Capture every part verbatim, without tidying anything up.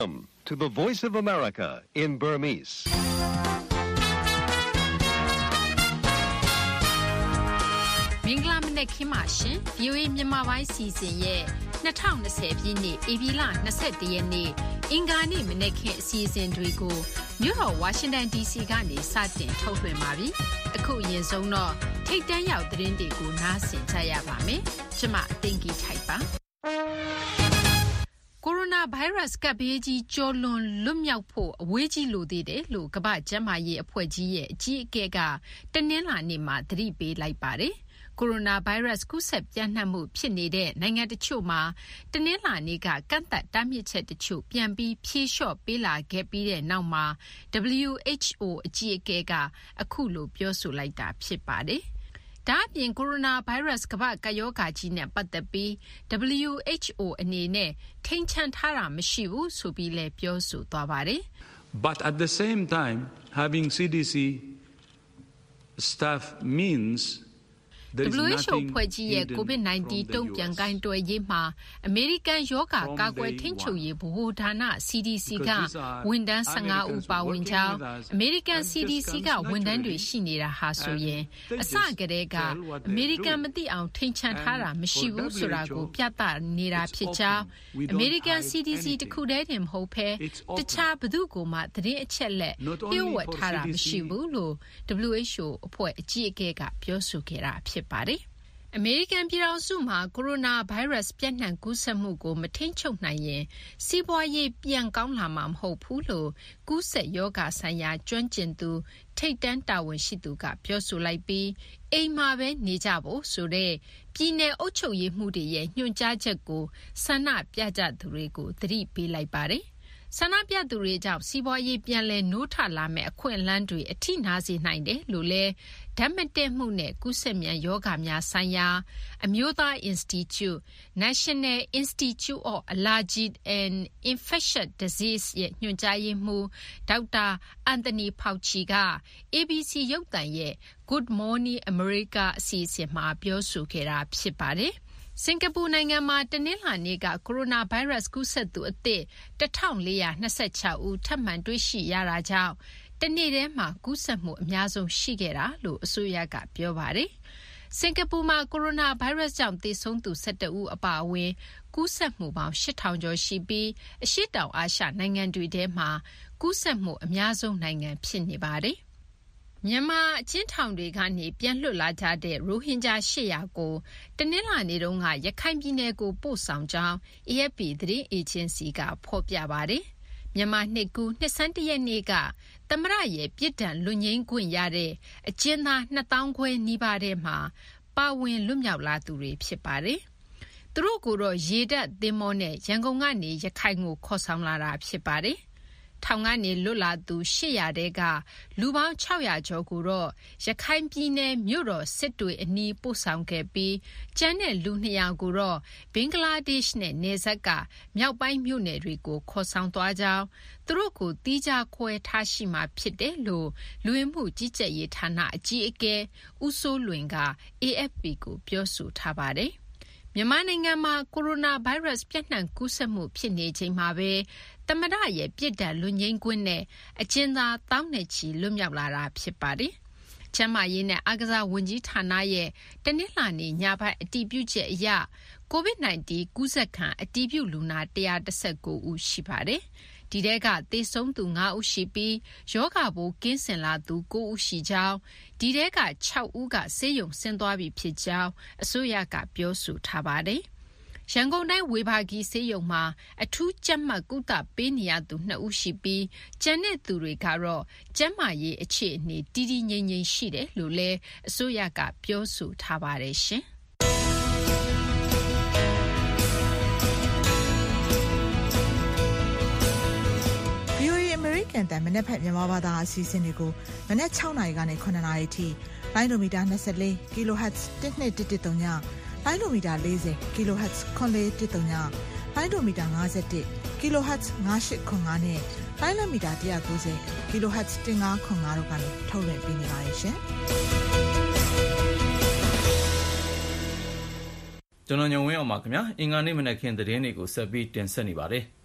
Welcome to the Voice of America in Burmese. မင်္ဂလာမနက်ခင်းပါရှင် ဗီအိုအေ မြန်မာပိုင်းစီစဉ်ရဲ့၂၀၂၀ပြည့်နှစ်ဧပြီလ၂၁ရက်နေ့အင်္ဂါနေ့မနက်ခင်းအစီအစဉ်တွေကိုမြို့တော်ဝါရှင်တန် ဒီစီကနေစတင်ထုတ်လွှင့်ပါပြီ။အခုအရင်ဆုံးတော့ထိပ်တန်းရောက်သတင်းတွေကိုနားဆင်ကြရပါမယ်။ကျွန်မတင်ကြီးထိုက်ပါ။ကိုရိုနာဗိုင်းရပ်စ်ကပ်ဘေးကြီးကျော်လွန်လွတ်မြောက်ဖို့အဝေးကြီးလိုသေးတယ်လို့ကမ္ဘာ့ကျန်းမာရေးအဖွဲ့ကြီးရဲ့အကြီးအကဲကတနင်္လာနေ့မှာသတိပေးလိုက်ပါတယ်။ကိုရိုနာဗိုင်းရပ်စ်ကူးစက်ပြန့်နှံ့မှုဖြစ်နေတဲ့နိုင်ငံတချို့မှာတနင်္လာနေ့ကကန့်သတ်တားမြစ်ချက်တချို့ပြန်ပြီးဖြေလျှော့ပေးလာခဲ့ပြီးတဲ့နောက်မှာ ဒဗလျူ အိတ်ချ်အို အကြီးအကဲကအခုလိုပြောဆိုလိုက်တာဖြစ်ပါတယ်။ဒါ့အပြင်ကိုရိုနာဗိုင်းရပ်စ်ကမ္ဘာ့ကပ်ရောဂါကြီးနဲ့ပတ်သက်ပြီး ဒဗလျူ အိတ်ချ်အို အနေနဲ့ထိန်းချန်ထားတာမရှိဘူးဆိုပြီးလည်းပြောဆိုသွားပါတယ်။ But at the same time, having စီ ဒီ စီ staff means ဒဗလျူ အိတ်ချ်အို ဖွဲ့ကြီးရဲ့ ကိုဗစ် ၁၉ တုံ့ပြန်ကိုင်တွယ်ရေးမှာအမေရိကန်ရောဂါကာကွယ်ထိန်းချုပ်ရေးဗဟိုဌာန စီ ဒီ စီ ကဝန်ထမ်း၁၅ဦးပါဝင်ကြောင်းအမေရိကန် စီ ဒီ စီ ကဝန်ထမ်းတွေရှိနေတာဟာဆိုရင်အစကတည်းကအမေရိကန်မသိအောင်ထိန်းချန်ထားတာမရှိဘူးဆိုတာကိုပြသနေတာဖြစ်ကြောင်းအမေရိကန် စီ ဒီ စီ တခုတည်းတင်မဟုတ်ဘဲတခြားဘယ်သူ့ကိုမှသတင်းအချက်လက်လျှို့ဝှက်ထားတာမရှိဘူးလို့ ဒဗလျူ အိတ်ချ်အို အဖွဲ့အကြီးအကဲကပြောဆိုခဲ့တာဖြစ်ပါတယ်။အမေရိကန်ပြည်ထောင်စုမှာကိုရိုနာဗိုင်းရပ်စ်ပြန့်နှံ့ကူးစက်မှုကိုမထိန်းချုပ်နိုင်ရင်စီးပွားရေးပြန်ကောင်းလာမှာမဟုတ်ဘူးလို့ကူးစက်ရောဂါဆိုင်ရာကျွမ်းကျင်သူထိပ်တန်းတာဝန်ရှိသူကပြောဆိုလိုက်ပြီးအိမ်မှာပဲနေကြဖို့ဆိုတဲ့ပြည်내အုပ်ချုပ်ရေးမှုတွေရဲ့ညွှန်ကြားချက်ကိုဆန္ဒပြကြသူတွေကိုသတိပေးလိုက်ပါတယ်။ဆန္ဒပြသူတွေကြောင့်စီးပွားရေးပြန်လည်နိုးထလာမဲ့အခွင့်အလမ်းတွေအထိနာစေနိုင်တယ်လို့လဲဓာတ်မတည့်မှုနဲ့ကူးစက်မြန်ယောဂများဆိုင်ရာအမျိုးသား Institute National Institute of Allergy and Infectious Disease ရဲ့ညွှန်ကြားရေးမှူးဒေါက်တာအန်တိုနီဖောက်ချီက အေဘီစီ ရုပ်သံရဲ့ Good Morning America အစီအစဉ်မှာပြောဆိုခဲ့တာဖြစ်ပါတယ်။စင်ကာပူနိုင်ငံမှာတနင်္လာနေ့ကကိုရိုနာဗိုင်းရပ်စ်ကူးစက်သူအသစ်၁၄၂၆ဦးထပ်မံတွေ့ရှိရတာကြောင့်တနေ့တည်းမှာကူးစက်မှုအများဆုံးရှိခဲ့တာလို့အစိုးရကပြောပါတယ်။စင်ကာပူမှာကိုရိုနာဗိုင်းရပ်စ်ကြောင့်သေဆုံးသူ၁၁ဦးအပါအဝင်ကူးစက်မှုပေါင်း၈ထောင်ကျော်ရှိပြီးအရှေ့တောင်အာရှနိုင်ငံတွေထဲမှာကူးစက်မှုအများဆုံးနိုင်ငံဖြစ်နေပါတယ်။မြန်မာအကျဉ်းထောင်တွေကနေပြန်လွတ်လာကြတဲ့ရိုဟင်ဂျာ၈၀၀ကိုတနင်္လာနေ့တုန်းကရခိုင်ပြည်နယ်ကိုပို့ဆောင်ကြောင်း အေအက်ဖ်ပီ သတင်းအေဂျင်စီကဖော်ပြပါတယ်။မြန်မာနှစ်ကူးနှစ်ဆန်းတရက်နေ့ကသမ္မတရဲ့ပြစ်ဒဏ်လွတ်ငြိမ်းခွင့်ရတဲ့အကျဉ်းသားနှစ်သောင်းခွဲနီးပါးထဲမှာပါဝင်လွတ်မြောက်လာသူတွေဖြစ်ပါတယ်။သူတို့ကိုတော့ရေတပ်သင်္ဘောနဲ့ရန်ကုန်ကနေရခိုင်ကိုခေါ်ဆောင်လာတာဖြစ်ပါတယ်။ထောင်ကနေလွတ်လာသူ၈၀၀တဲကလူပေါင်း၆၀၀ကျော်ကိုတော့ရခိုင်ပြည်နယ်မြို့တော်စစ်တွေအနီးပို့ဆောင်ခဲ့ပြီးကျန်တဲ့လူ၂၀၀ကိုတော့ဘင်္ဂလားဒေ့ရှ်နဲ့နယ်စပ်ကမြောက်ပိုင်းမြို့နယ်တွေကိုခေါ်ဆောင်သွားကြောင်းသူတို့ကိုတီးခြားခွဲထားရှိမှဖြစ်တယ်လို့လူဝင်မှုကြီးကြပ်ရေးဌာနအကြီးအကဲဦးစိုးလွင်က အေအက်ဖ်ပီ ကိုပြောဆိုထားပါတယ်။မြန်မာနိုင်ငံမှာကိုရိုနာဗိုင်းရပ်စ်ပြန့်နှံ့ကူးစက်မှုဖြစ်နေချိန်မှာပဲသမ္မတရဲ့ပြစ်ဒဏ်လွတ်ငြိမ်းခွင့်နဲ့အကျဉ်းသားတောင်းနဲ့ချီလွတ်မြောက်လာတာဖြစ်ပါတယ်။ကျန်းမာရေးနဲ့အားကစားဝန်ကြီးဌာနရဲ့တနင်္လာနေ့ညပိုင်းအတည်ပြုချက်အရကိုဗစ် ၁၉ ကူးစက်ခံအတည်ပြုလူနာ၁၁၉ဦးရှိပါတယ်။ဒီထဲကသေဆုံးသူ၅ဦးရှိပြီးယောဂပိုးကင်းစင်လာသူ၉ဦးရှိကြောင်းဒီထဲက၆ဦးကဆေးရုံဆင်းသွားပြီဖြစ်ကြောင်းအစိုးရကပြောဆိုထားပါတယ်။ရန်ကုန်တိုင်းဝေဘာဂီဆေးရုံမှာအထူးကြပ်မတ်ကုသပေးနေရသူ၂ဦးရှိပြီးကျန်တဲ့သူတွေကတော့ကျန်းမာရေးအခြေအနေတည်တည်ငြိမ်ငြိမ်ရှိတယ်လို့လည်းအစိုးရကပြောဆိုထားပါတယ်ရှင်။ကန်တန်မနေ့ဖက်မြန်မာဘာသာအစီအစဉ်တွေကိုမနေ့၆နာရီကနေ၇နာရီထိလိုင်းဒိုမီတာ၂၄ kHz တစ်နှစ်တစ်တစ်သုံးညလိုင်းဒိုမီတာ၄၀ kHz ခွန်လေးတစ်သုံးညလိုင်းဒိုမီတာ၅၁ kHz ၅၈ခွန်၅နဲ့လိုင်းလမီတာ၁၉၀ kHz တစ်၅ခွန်၅တို့ကနေထုတ်လွှင့်ပေးနေပါတယ်ရှင်ကျွန်တော်ညုံဝင်းအောင်ပါခင်ဗျာအင်္ဂါနေ့မနက်ခင်းသတင်းတွေကိုဆက်ပြီးတင်ဆက်နေပါတယ်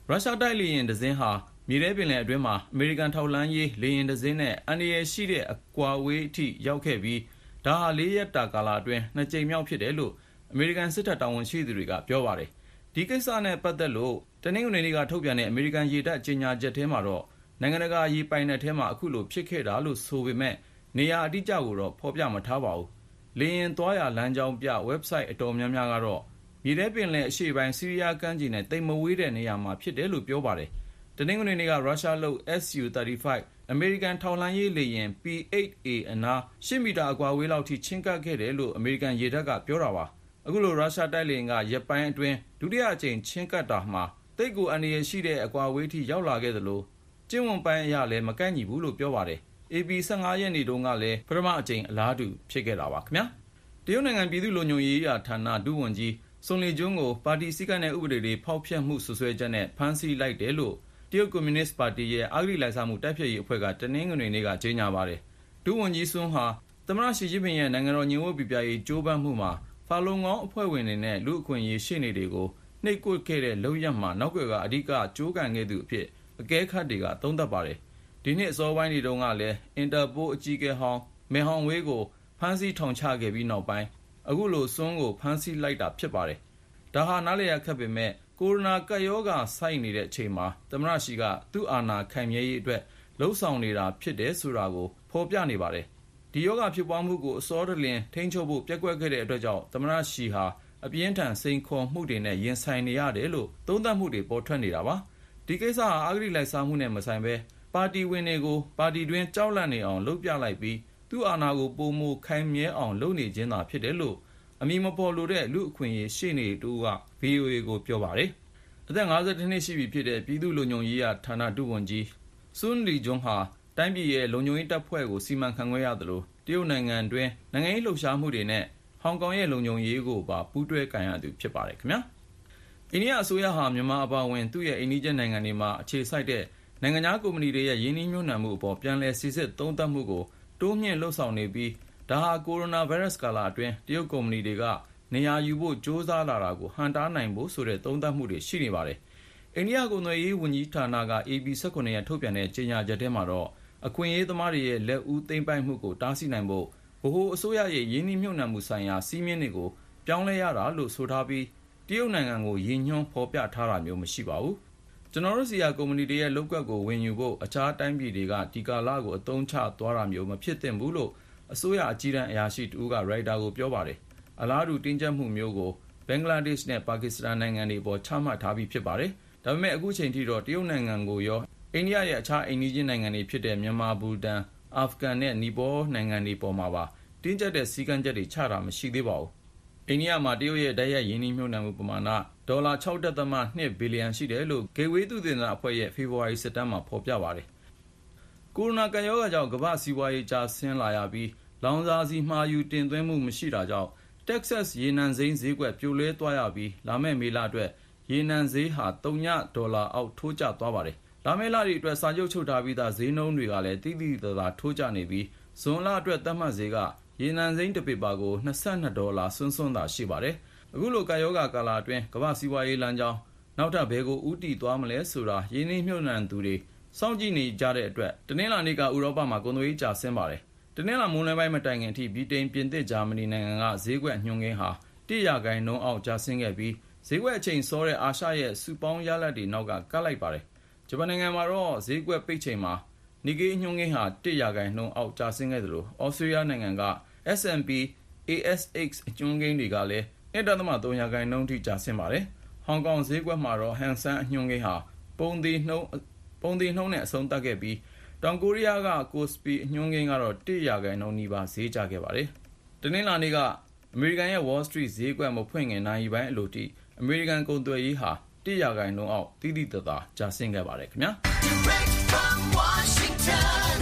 ရုရှားတိုက်လေယာဉ်တစ်စင်းဟာမြေထဲပင်လယ်အတွင်းမှာအမေရိကန်ထောက်လှမ်းရေးလေယာဉ်တစ်စင်းနဲ့အန္တရာယ်ရှိတဲ့အကွာအဝေးအထိရောက်ခဲ့ပြီးဒါဟာလေးရက်တာကာလအတွင်းနှစ်ကြိမ်မြောက်ဖြစ်တယ်လို့အမေရိကန်စစ်တပ်တာဝန်ရှိသူတွေကပြောပါတယ်ဒီကိစ္စနဲ့ပတ်သက်လို့တနင်္ဂနွေနေ့ကထုတ်ပြန်တဲ့အမေရိကန်ရေတပ်ကြေညာချက်ထဲမှာတော့နိုင်ငံတကာရေပိုင်နက်ထဲမှာအခုလိုဖြစ်ခဲ့တာလို့ဆိုပေမဲ့နေရာအတိအကျကိုတော့ဖော်ပြမထားပါဘူးလေယာဉ်သွားရာလမ်းကြောင်းပြ website အတော်များများကတော့မြေထဲပင်လယ်အရှေ့ပိုင်းဆီးရီးယားကမ်းခြေနဲ့တိမ်မဝေးတဲ့နေရာမှာဖြစ်တယ်လို့ပြောပါတယ်တနင်္ဂနွေနေ့ကရုရှားလုပ် အက်စ် ယူ သတ်တီဖိုက် အမေရိကန်ထောက်လှမ်းရေးလေယာဉ် ပီ အေ့တ် အေ အနားရှစ်မီတာအကွာအဝေးလောက်ထိချဉ်းကပ်ခဲ့တယ်လို့အမေရိကန်ရေတပ်ကပြောတာပါအခုလိုရုရှားတိုက်လေယာဉ်ကရက်ပိုင်းအတွင်းဒုတိယအကြိမ်ချဉ်းကပ်တာမှာတိတ်ကိုအန္တရာယ်ရှိတဲ့အကွာအဝေးထိရောက်လာခဲ့သလိုကျင့်ဝတ်ပိုင်းအရလည်းမကိုက်ညီဘူးလို့ပြောပါတယ်အေပီ ဆယ့်ငါရက်နေ့တုန်းကလည်းပထမအကြိမ်အလားတူဖြစ်ခဲ့တာပါခင်ဗျာတရုတ်နိုင်ငံပြည်သူ့လုံခြုံရေးရာဌာနဒုဝန်ကြီးဆွန်လီကျွန်းကိုပါတီစည်းကမ်းတဲ့ဥပဒေတွေဖောက်ဖျက်မှုဆွဆွဲချက်နဲ့ဖမ်းဆီးလိုက်တယ်လို့တရုတ်ကွန်မြူနစ်ပါတီရဲ့အဂတိလိုက်စားမှုတိုက်ဖျက်ရေးအဖွဲ့ကတနင်္ဂနွေနေ့ကကြေညာပါတယ်ဒုဝန်ကြီးဆွန်းဟာသမ္မတရှီကျင်းပင်ရဲ့နိုင်ငံတော်ညီဝတ်ပြပြရေးကြိုးပမ်းမှုမှာဖာလုံကောင်းအဖွဲ့ဝင်တွေနဲ့လူအခွင့်အရေးရှေ့နေတွေကိုနှိပ်ကွပ်ခဲ့တဲ့လုပ်ရပ်မှာနောက်ွယ်ကအဓိကကြိုးကန်ခဲ့သူအဖြစ်အကဲခတ်တွေကသုံးသပ်ပါတယ်ဒီနှစ်အစောပိုင်းတွေတုန်းကလည်းအင်တာပိုအကြီးအကဲဟောင်းမေဟောင်ဝေးကိုဖမ်းဆီးထောင်ချခဲ့ပြီးနောက်ပိုင်းအခုလိုဆွန်းကိုဖမ်းဆီးလိုက်တာဖြစ်ပါတယ်ဒါဟာနားလည်ရခက်ပေမဲ့ကိုရိုနာကပ်ရောဂါဆိုက်နေတဲ့အချိန်မှာသမ္မတရှီကသူ့အာဏာခိုင်မြဲရေးအတွက်လှုံ့ဆော်နေတာဖြစ်တယ်ဆိုတာကိုဖော်ပြနေပါတယ်ဒီရောဂါဖြစ်ပွားမှုကိုအစောတလင်ထိန်းချုပ်ဖို့ပျက်ကွက်ခဲ့တဲ့အတွက်ကြောင့်သမ္မတရှီဟာအပြင်းထန်စိန်ခေါ်မှုတွေနဲ့ရင်ဆိုင်နေရတယ်လို့သုံးသပ်မှုတွေပေါ်ထွက်နေတာပါဒီကိစ္စဟာအဂတိလိုက်စားမှုနဲ့မဆိုင်ဘဲပါတီဝင်တွေကိုပါတီတွင်းကြောက်လန့်နေအောင်လုပ်ပြလိုက်ပြီးသူ့အာဏာကိုပုံမခိုင်မြဲအောင်လုပ်နေခြင်းသာဖြစ်တယ်လို့အမည်မဖော်လိုတဲ့လူအခွင့်အရေးရှေ့နေတူက ဗီအိုအေ ကိုပြောပါတယ်အသက်ငါး၁၁နှစ်ရှိပြီဖြစ်တဲ့ပြည်သူ့လုံခြုံရေးရာဌာနဒုဝန်ကြီးဆွန်းလီကျွန်းဟာတိုင်းပြည်ရဲ့လုံခြုံရေးတပ်ဖွဲ့ကိုစီမံခန့်ခွဲရသလိုတရုတ်နိုင်ငံတွင်းနိုင်ငံရေးလှုပ်ရှားမှုတွေနဲ့ဟောင်ကောင်ရဲ့လုံခြုံရေးကိုပါပူးတွဲကိုင်ရသူဖြစ်ပါတယ်ခင်ဗျာအိန္ဒိယအစိုးရဟာမြန်မာအပါအဝင်သူ့ရဲ့အိန္ဒိယနိုင်ငံတွေမှာအခြေစိုက်တဲ့နိုင်ငံခြားကုမ္ပဏီတွေရဲ့ယင်းနှိမ့်ညွှန်းနှံမှုအပေါ်ပြန်လည်စစ်စစ်သုံးသပ်မှုကိုတိုးမြင့်လှုပ်ဆောင်နေပြီးဒါဟာကိုရိုနာဗိုင်းရပ်စ်ကာလအတွင်းတရုတ်ကုမ္ပဏီတွေကနေရာယူဖို့ကြိုးစားလာတာကိုဟန်တားနိုင်ဖို့ဆိုတဲ့သုံးသပ်မှုတွေရှိနေပါတယ်အိန္ဒိယကုန်သွယ်ရေးဝန်ကြီးဌာနက အေပီ ၁၇ ရက်ထုတ်ပြန်တဲ့ကြေညာချက်ထဲမှာတော့အခွင့်အရေးသမားတွေရဲ့လက်ဦးသိမ်းပိုက်မှုကိုတားဆီးနိုင်ဖို့ဗဟိုအစိုးရရဲ့ယင်းနှိမ့်ညွှန်းနှံမှုဆိုင်ရာစီးမြင့်တွေကိုပြောင်းလဲရတာလို့ဆိုထားပြီးတရုတ်နိုင်ငံကိုရည်ညွှန်းဖော်ပြထားတာမျိုးမရှိပါဘူးကျွန်တော်တို့စီယာကုမ္ပဏီတွေရဲ့လုပ်ကွက်ကိုဝင်ယူဖို့အခြားတိုင်းပြည်တွေကဒီကာလကိုအသုံးချသွားတာမျိုးမဖြစ်သင့်ဘူးလို့အစိုးရအကြီးတန်းအရာရှိတူကရိုက်တာကိုပြောပါတယ်အလားတူတင်းကျပ်မှုမျိုးကိုဘင်္ဂလားဒေ့ရှ်နဲ့ပါကစ္စတန်နိုင်ငံတွေပေါ်ချမှတ်ထားပြီးဖြစ်ပါတယ်ဒါပေမဲ့အခုချိန်ထိတော့တရုတ်နိုင်ငံကိုရောအိန္ဒိယရဲ့အခြားအိမ်နီးချင်းနိုင်ငံတွေဖြစ်တဲ့မြန်မာဘူတန်အာဖဂန်နဲ့နီပေါနိုင်ငံတွေပေါ်မှာပါတင်းကျပ်တဲ့စည်းကမ်းချက်တွေချတာမရှိသေးပါဘူးအိန္ဒိယမှာတရုတ်ရဲ့တိုက်ရိုက်ယင်းနှိမ့်ညွှန်းနှံမှုပမာဏဒေါ်လာ ၆ ဒသမ ၂ ဘီလီယံရှိတယ်လို့ဂေဝေးသုတေသနအဖွဲ့ရဲ့ဖေဖော်ဝါရီစစ်တမ်းမှာဖော်ပြပါတယ်ကိုရိုနာကပ်ရောဂါကြောင့်ကမ္ဘာ့စီးပွားရေးကျဆင်းလာရပြီးလောင်စာဆီမှာယူတင်သွင်းမှုမရှိတာကြောင့်တက်ဆတ်ရေနံစိမ်းဈေးကွက်ပြိုလဲသွားရပြီးလာမယ့်မေလအတွက်ရေနံဈေးဟာသုညဒေါ်လာအောက်ထိုးကျသွားပါတယ်လာမယ့်လတွေအတွက်စာချုပ်ချုပ်ထားပြီးသားဈေးနှုန်းတွေကလည်းတိတိကျကျထိုးကျနေပြီးဇွန်လအတွက်သတ်မှတ်ဈေးကရေနံစိမ်းတစ်ပေပါကို၂၂ဒေါ်လာစွန်းစွန်းသာရှိပါတယ်အခုလိုကာယောဂါကာလအတွင်းကမ္ဘာစီးပွားရေးလမ်းကြောင်းနောက်ထပ်ဘယ်ကိုဦးတည်သွားမလဲဆိုတာရင်းနှီးမြှုပ်နှံသူတွေစောင့်ကြည့်နေကြတဲ့အတွက်တနင်္လာနေ့ကဥရောပမှာကုန်သွယ်ရေးကျဆင်းပါတယ်တနင်္လာမွန်းလွဲပိုင်းမတိုင်ခင်အထိဗြိတိန်ပြင်သစ်ဂျာမနီနိုင်ငံကဈေးကွက်ညွှန်းကိန်းဟာတစ်ရာခိုင်နှုန်းအောက်ကျဆင်းခဲ့ပြီးဈေးကွက်အချိန်စောတဲ့အာရှရဲ့စုပေါင်းရလဒ်တွေနောက်ကကပ်လိုက်ပါတယ်ဂျပန်နိုင်ငံမှာတော့ဈေးကွက်ပိတ်ချိန်မှာနီကေညွှန်းကိန်းဟာတစ်ရာခိုင်နှုန်းအောက်ကျဆင်းခဲ့သလိုဩစတြေးလျနိုင်ငံက အက်စ် အန်ด์ ပီ အေ အက်စ် အိတ် အညွှန်းကိန်းတွေကလည်း၂ ဒသမ ၃ ရာခိုင်နှုန်းထိကျဆင်းပါတယ်ဟောင်ကောင်ဈေးကွက်မှာတော့ဟန်ဆန်အညွှန်းကိန်းဟာပုံသေးနှုန်းပုံသေးနှုန်းနဲ့အဆုံးသတ်ခဲ့ပြီးတောင်ကိုရီးယားကကိုစပီအညွှန်းကိန်းကတော့တစ်ရာခိုင်နှုန်းနီးပါးဈေးကျခဲ့ပါတယ်တနင်္လာနေ့ကအမေရိကန်ရဲ့ Wall Street ဈေးကွက်မဖွင့်ခင်နာရီပိုင်းအလိုထိအမေရိကန်ကုန်သွယ်ရေးဟာတစ်ရာခိုင်နှုန်းအောက်တိတိတသာကျဆင်းခဲ့ပါတယ်ခင်ဗျာ Direct from Washington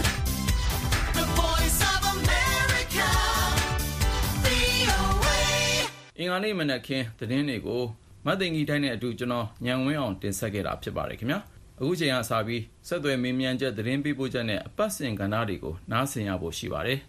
The Voice of America ဗွီအိုအေ အင်္ဂါနေ့မနက်ခင်းသတင်းတွေကိုမတ်သိင်္ဂီထိုင်းနဲ့အတူကျွန်တော်ညံဝင်းအောင်တင်ဆက်ခဲ့တာဖြစ်ပါတယ်ခင်ဗျာအခုချိန်ကစပြီးဆက်သွယ်မေးမြန်းချက်သတင်းပေးပို့ချက်နဲ့အပတ်စဉ်ကဏ္ဍတွေကိုနားဆင်ရဖို့ရှိပါတယ်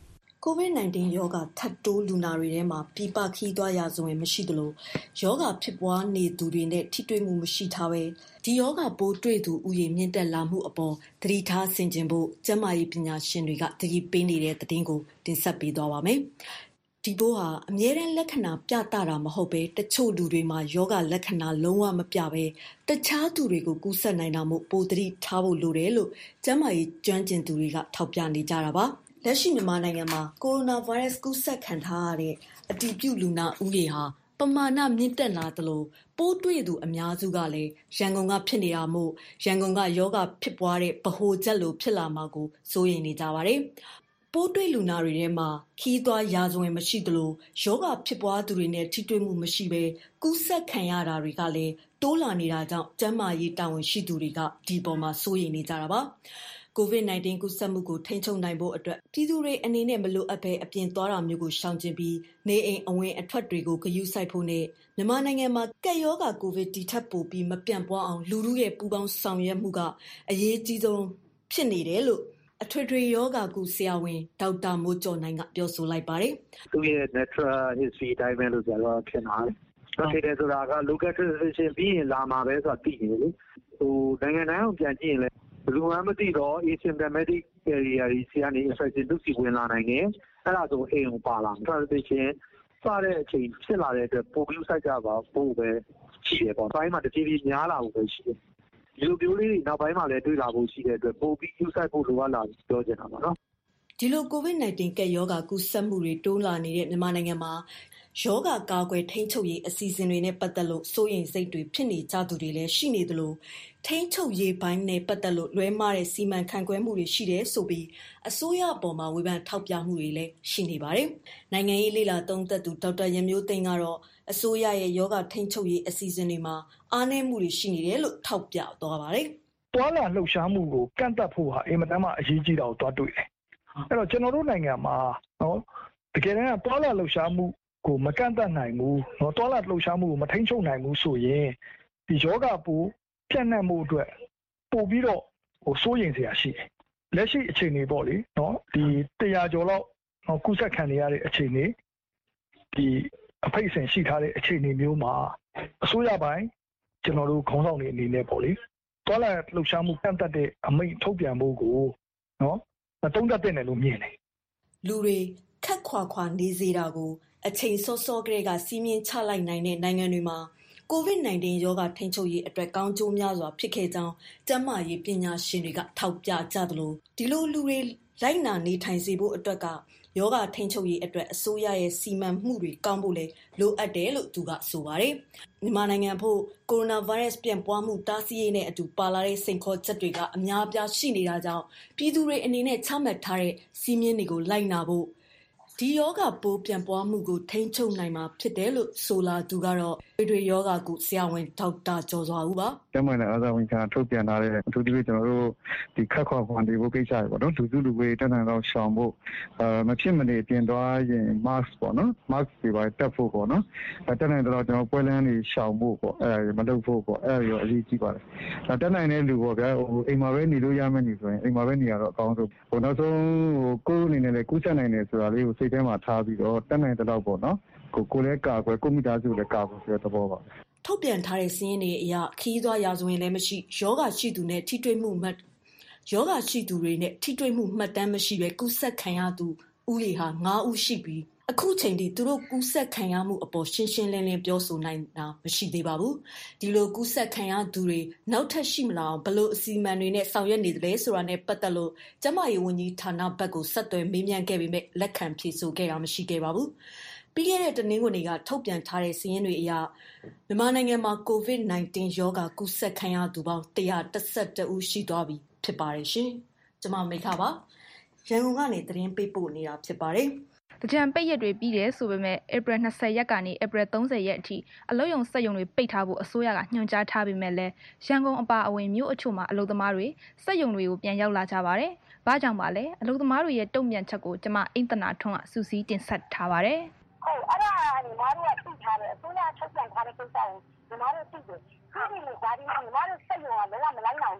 ကိုဗစ် ၁၉ ရောဂါထပ်တိုးလူနာတွေထဲမှာပြည်ပခရီးသွားရာဇဝင်မရှိသလိုရောဂါဖြစ်ပွားနေသူတွေနဲ့ထိတွေ့မှုမရှိထားပဲဒီရောဂါပိုးတွေ့သူဥယျာဉ်မြင့်တက်လာမှုအပေါ်သတိထားဆင်ခြင်ဖို့ကျန်းမာရေးပညာရှင်တွေကသတိပေးနေတဲ့သတင်းကိုတင်ဆက်ပေးသွားပါမယ်။ဒီပိုးဟာအမြဲတမ်းလက္ခဏာပြသတာမဟုတ်ပဲတချို့လူတွေမှာယောဂလက္ခဏာလုံးဝမပြပဲတခြားသူတွေကိုကူးစက်နိုင်တာမို့ပိုသတိထားဖို့လိုတယ်လို့ကျန်းမာရေးကျွမ်းကျင်သူတွေကထောက်ပြနေကြတာပါ။လက်ရှိမြန်မာနိုင်ငံမှာကိုရိုနာဗိုင်းရပ်စ်ကူးစက်ခံထားရတဲ့အတည်ပြုလူနာဦးရေဟာပမာဏမြင့်တက်လာသလိုပိုးတွေ့သူအများစုကလည်းရန်ကုန်ကဖြစ်နေတာမို့ရန်ကုန်ကယောဂဖြစ်ပွားတဲ့ဗဟိုချက်လိုဖြစ်လာမှာကိုစိုးရိမ်နေကြပါတယ်။ပိုးတွေ့လူနာတွေထဲမှာခီးသွွားရာဇဝင်မရှိသလိုယောဂဖြစ်ပွားသူတွေနဲ့ထိတွေ့မှုမရှိဘဲကူးစက်ခံရတာတွေကလည်းတိုးလာနေတာကြောင့်ကျန်းမာရေးတာဝန်ရှိသူတွေကဒီပေါ်မှာစိုးရိမ်နေကြတာပါ။ကိုဗစ် ၁၉ ကူးစက်မှုကိုထိန်းချုပ်နိုင်ဖို့အတွက်ပြည်သူတွေအနေနဲ့မလိုအပ်ဘဲအပြင်သွားတာမျိုးကိုရှောင်ကျဉ်ပြီးနေအိမ်အဝင်အထွက်တွေကိုဂရုစိုက်ဖို့နဲ့မြန်မာနိုင်ငံမှာကပ်ရောဂါကိုဗစ်ဒီထက်ပိုပြီးမပြန့်ပွားအောင်လူထုရဲ့ပူးပေါင်းဆောင်ရွက်မှုကအရေးကြီးဆုံးဖြစ်နေတယ်လို့အထွေထွေယောဂကုဆရာဝန်ဒေါက်တာမိုးကျော်နိုင်ကပြောဆိုလိုက်ပါတယ်။သူရဲ့ natural history တိုင်းပဲလို့ဆိုတော့ဖြစ်နေတယ်။ဖြစ်တယ်ဆိုတာက local transition ပြီးရင်လာမှာပဲဆိုတာသိနေတယ်လေ။ဟိုနိုင်ငံတိုင်းကိုပြန်ကြည့်ရင်လည်းဘယ်သူမှမသိတော့ asymptomatic carrier တွေဆီကနေ infection သူစီဝင်လာနိုင်တယ်။အဲ့ဒါဆိုအိမ်ကိုပါလာမှာ transition စတဲ့အချိန်ဖြစ်လာတဲ့အတွက်ပိုပြီးစိုက်ကြပါဖို့ပဲရှိတယ်ပေါ့။တိုင်းမှာတဖြည်းဖြည်းများလာဖို့ပဲရှိတယ်။ဒီလိုမျိုးလေးတွေနောက်ပိုင်းမှာလည်းတွေ့လာဖို့ရှိတဲ့အတွက်ပိုပြီးယူဆိုင်ဖို့လိုအပ်လာပြောချင်တာပါနော်။ဒီလိုကိုဗစ် ၁၉ ကပ်ရောဂါကူးစက်မှုတွေတိုးလာနေတဲ့မြန်မာနိုင်ငံမှာရောဂါကာကွယ်ထိန်းချုပ်ရေးအစီအစဉ်တွေနဲ့ပတ်သက်လို့စိုးရိမ်စိတ်တွေဖြစ်နေကြသူတွေလည်းရှိနေသလိုထိန်းချုပ်ရေးပိုင်းနဲ့ပတ်သက်လို့လွဲမှားတဲ့စီမံခန့်ခွဲမှုတွေရှိတယ်ဆိုပြီးအစိုးရအပေါ်မှာဝေဖန်ထောက်ပြမှုတွေလည်းရှိနေပါတယ်။နိုင်ငံရေးလေလာသုံးသပ်သူဒေါက်တာရမျိုးသိန်းကတော့အစိုးရရဲ့ယောဂထိန်းချုပ်ရေးအစီအစဉ်တွေမှာအားနည်းမှုတွေရှိနေတယ်လို့ထောက်ပြသွားပါတယ်။တွာလာလှုပ်ရှားမှုကိုကန့်သတ်ဖို့ဟာအင်မတန်မှအရေးကြီးတာကိုတွားတွေ့တယ်။အဲ့တော့ကျွန်တော်တို့နိုင်ငံမှာနော်တကယ်တမ်းကတွာလာလှုပ်ရှားမှုကိုမကန့်သတ်နိုင်ဘူးเนาะတောလာလှုပ်ရှားမှုကိုမထိန်းချုပ်နိုင်ဘူးဆိုရင်ဒီယောဂပိုးပြန့်နှံ့မှုအတွက်ပို့ပြီးတော့ဟိုစိုးရိမ်စရာရှိတယ်လက်ရှိအခြေအနေပေါ့လေเนาะဒီတရာကျော်လောက်เนาะကုသခံနေရတဲ့အခြေအနေဒီအဖိတ်စင်ရှိထားတဲ့အခြေအနေမျိုးမှာအစိုးရပိုင်းကျွန်တော်တို့ခေါင်းဆောင်တွေအနေနဲ့ပေါ့လေတောလာလှုပ်ရှားမှုကန့်သတ်တဲ့အမိန့်ထုတ်ပြန်ဖို့ကိုเนาะတုံးတက်တဲ့နယ်လို့မြင်တယ်လူတွေခက်ခွာခွာနေစေတာကိုအချိန်စောစောကလေးကစီးမြင်ချလိုက်နိုင်တဲ့နိုင်ငံတွေမှာကိုဗစ် ၁၉ ရောဂါထိန်းချုပ်ရေးအတွက်ကောင်းကျိုးများစွာဖြစ်ခဲ့ကြောင်းကျန်းမာရေးပညာရှင်တွေကထောက်ပြကြသလိုဒီလိုလူတွေလိုက်နာနေထိုင်စေဖို့အတွက်ကယောဂထိန်းချုပ်ရေးအတွက်အစိုးရရဲ့စီမံမှုတွေကောင်းဖို့လဲလိုအပ်တယ်လို့သူကဆိုပါတယ်။မြန်မာနိုင်ငံဖို့ကိုရိုနာဗိုင်းရပ်စ်ပြန့်ပွားမှုတားဆီးရေးနဲ့အတူပါလာတဲ့စိန်ခေါ်ချက်တွေကအများအပြားရှိနေတာကြောင့်ပြည်သူတွေအနေနဲ့ချမှတ်ထားတဲ့စီမင်းတွေကိုလိုက်နာဖို့ဒီယောဂပိုးပြန်ပွားမှုကိုထိန်းချုပ်နိုင်မှာဖြစ်တယ်လို့ဆိုလာသူကတော့တွေယောဂကုဆရာဝန်ဒေါက်တာကျော်စွာဦးပါကျန်းမာရေးအားသာဝန်ခံထုတ်ပြန်လာတဲ့အထူးသဖြင့်ကျွန်တော်တို့ဒီခက်ခွာခွာနေဖို့ကိစ္စတွေပေါ့နော်လူစုလူဝေးတက်နိုင်တော့ရှောင်ဖို့အာမဖြစ်မနေပြင်သွားရင် mask ပေါ့နော် mask တွေပါတက်ဖို့ပေါ့နော်တက်နိုင်တော့ကျွန်တော်ပွဲလမ်းတွေရှောင်ဖို့ပေါ့အဲမလုပ်ဖို့ပေါ့အဲရောအရေးကြီးပါတယ်ဒါတက်နိုင်တဲ့လူပေါ့ဗျာဟိုအိမ်မှာပဲနေလို့ရမယ်နေဆိုရင်အိမ်မှာပဲနေရတော့အကောင်းဆုံးဟိုနောက်ဆုံးဟိုကိုယ်အနေနဲ့လည်းကူးစက်နိုင်တယ်ဆိုတာလေးကိုစိတ်ထဲမှာထားပြီးတော့တက်နိုင်တဲ့တော့ပေါ့နော်ကိုကိုလည်းကာကွယ်ကိုမိသားစုလည်းကာကွယ်ဆိုတဲ့သဘောပါထုတ်ပြန်ထားတဲ့စီးရင်တွေအရခီးသွွားရာဇဝင်လည်းမရှိယောဂရှိသူနဲ့ထိတွေ့မှုမှတ်ယောဂရှိသူတွေနဲ့ထိတွေ့မှုမှတ်တမ်းမရှိပဲကူးစက်ခံရသူဦးရေဟာ၅ဦးရှိပြီးအခုချိန်ထိသူတို့ကူးစက်ခံရမှုအပေါ်ရှင်းရှင်းလင်းလင်းပြောဆိုနိုင်တာမရှိသေးပါဘူးဒီလိုကူးစက်ခံရသူတွေနောက်ထပ်ရှိမလားဘလို့အစီအမံတွေနဲ့ဆောင်ရွက်နေတယ်လဲဆိုတာနဲ့ပတ်သက်လို့ကျမရေးဝန်ကြီးဌာနဘက်ကိုဆက်သွယ်မေးမြန်းခဲ့ပေမဲ့လက်ခံဖြေဆိုခဲ့တာမရှိခဲ့ပါဘူးပြီးခဲ့တဲ့တနင်္ဂနွေကထုတ်ပြန်ထားတဲ့စီးရင်တွေအရမြန်မာနိုင်ငံမှာကိုဗစ် ၁၉ ရောဂါကူးစက်ခံရသူပေါင်း၁၁၁ဦးရှိသွားပြီဖြစ်ပါတယ်ရှင်ကျမမိခပါရန်ကုန်ကနေသတင်းပေးပို့နေတာဖြစ်ပါတယ်တကြံပိတ်ရက်တွေပြီးတယ်ဆိုပေမဲ့ဧပြီ၂၀ရက်ကနေဧပြီ၃၀ရက်အထိအလုပ်ရုံစက်ရုံတွေပိတ်ထားဖို့အစိုးရကညွှန်ကြားထားပေမဲ့လည်းရန်ကုန်အပါအဝင်မြို့အချို့မှာအလုပ်သမားတွေစက်ရုံတွေကိုပြန်ရောက်လာကြပါတယ်။ဘာကြောင့်ပါလဲအလုပ်သမားတွေရဲ့တုံ့ပြန်ချက်ကိုကျမအိမ်သနာထွန်းကစူးစီးတင်ဆက်ထားပါတယ်။ဟုတ်အဲ့ဒါညီမတို့ကသိထားတယ်အစိုးရထုတ်ပြန်ထားတဲ့ကိစ္စကိုညီမတို့သိတယ်။ဒီလိုဒါဒီမှာညီမတို့စက်ရုံကလည်းမလိုက်နိုင်ဘူး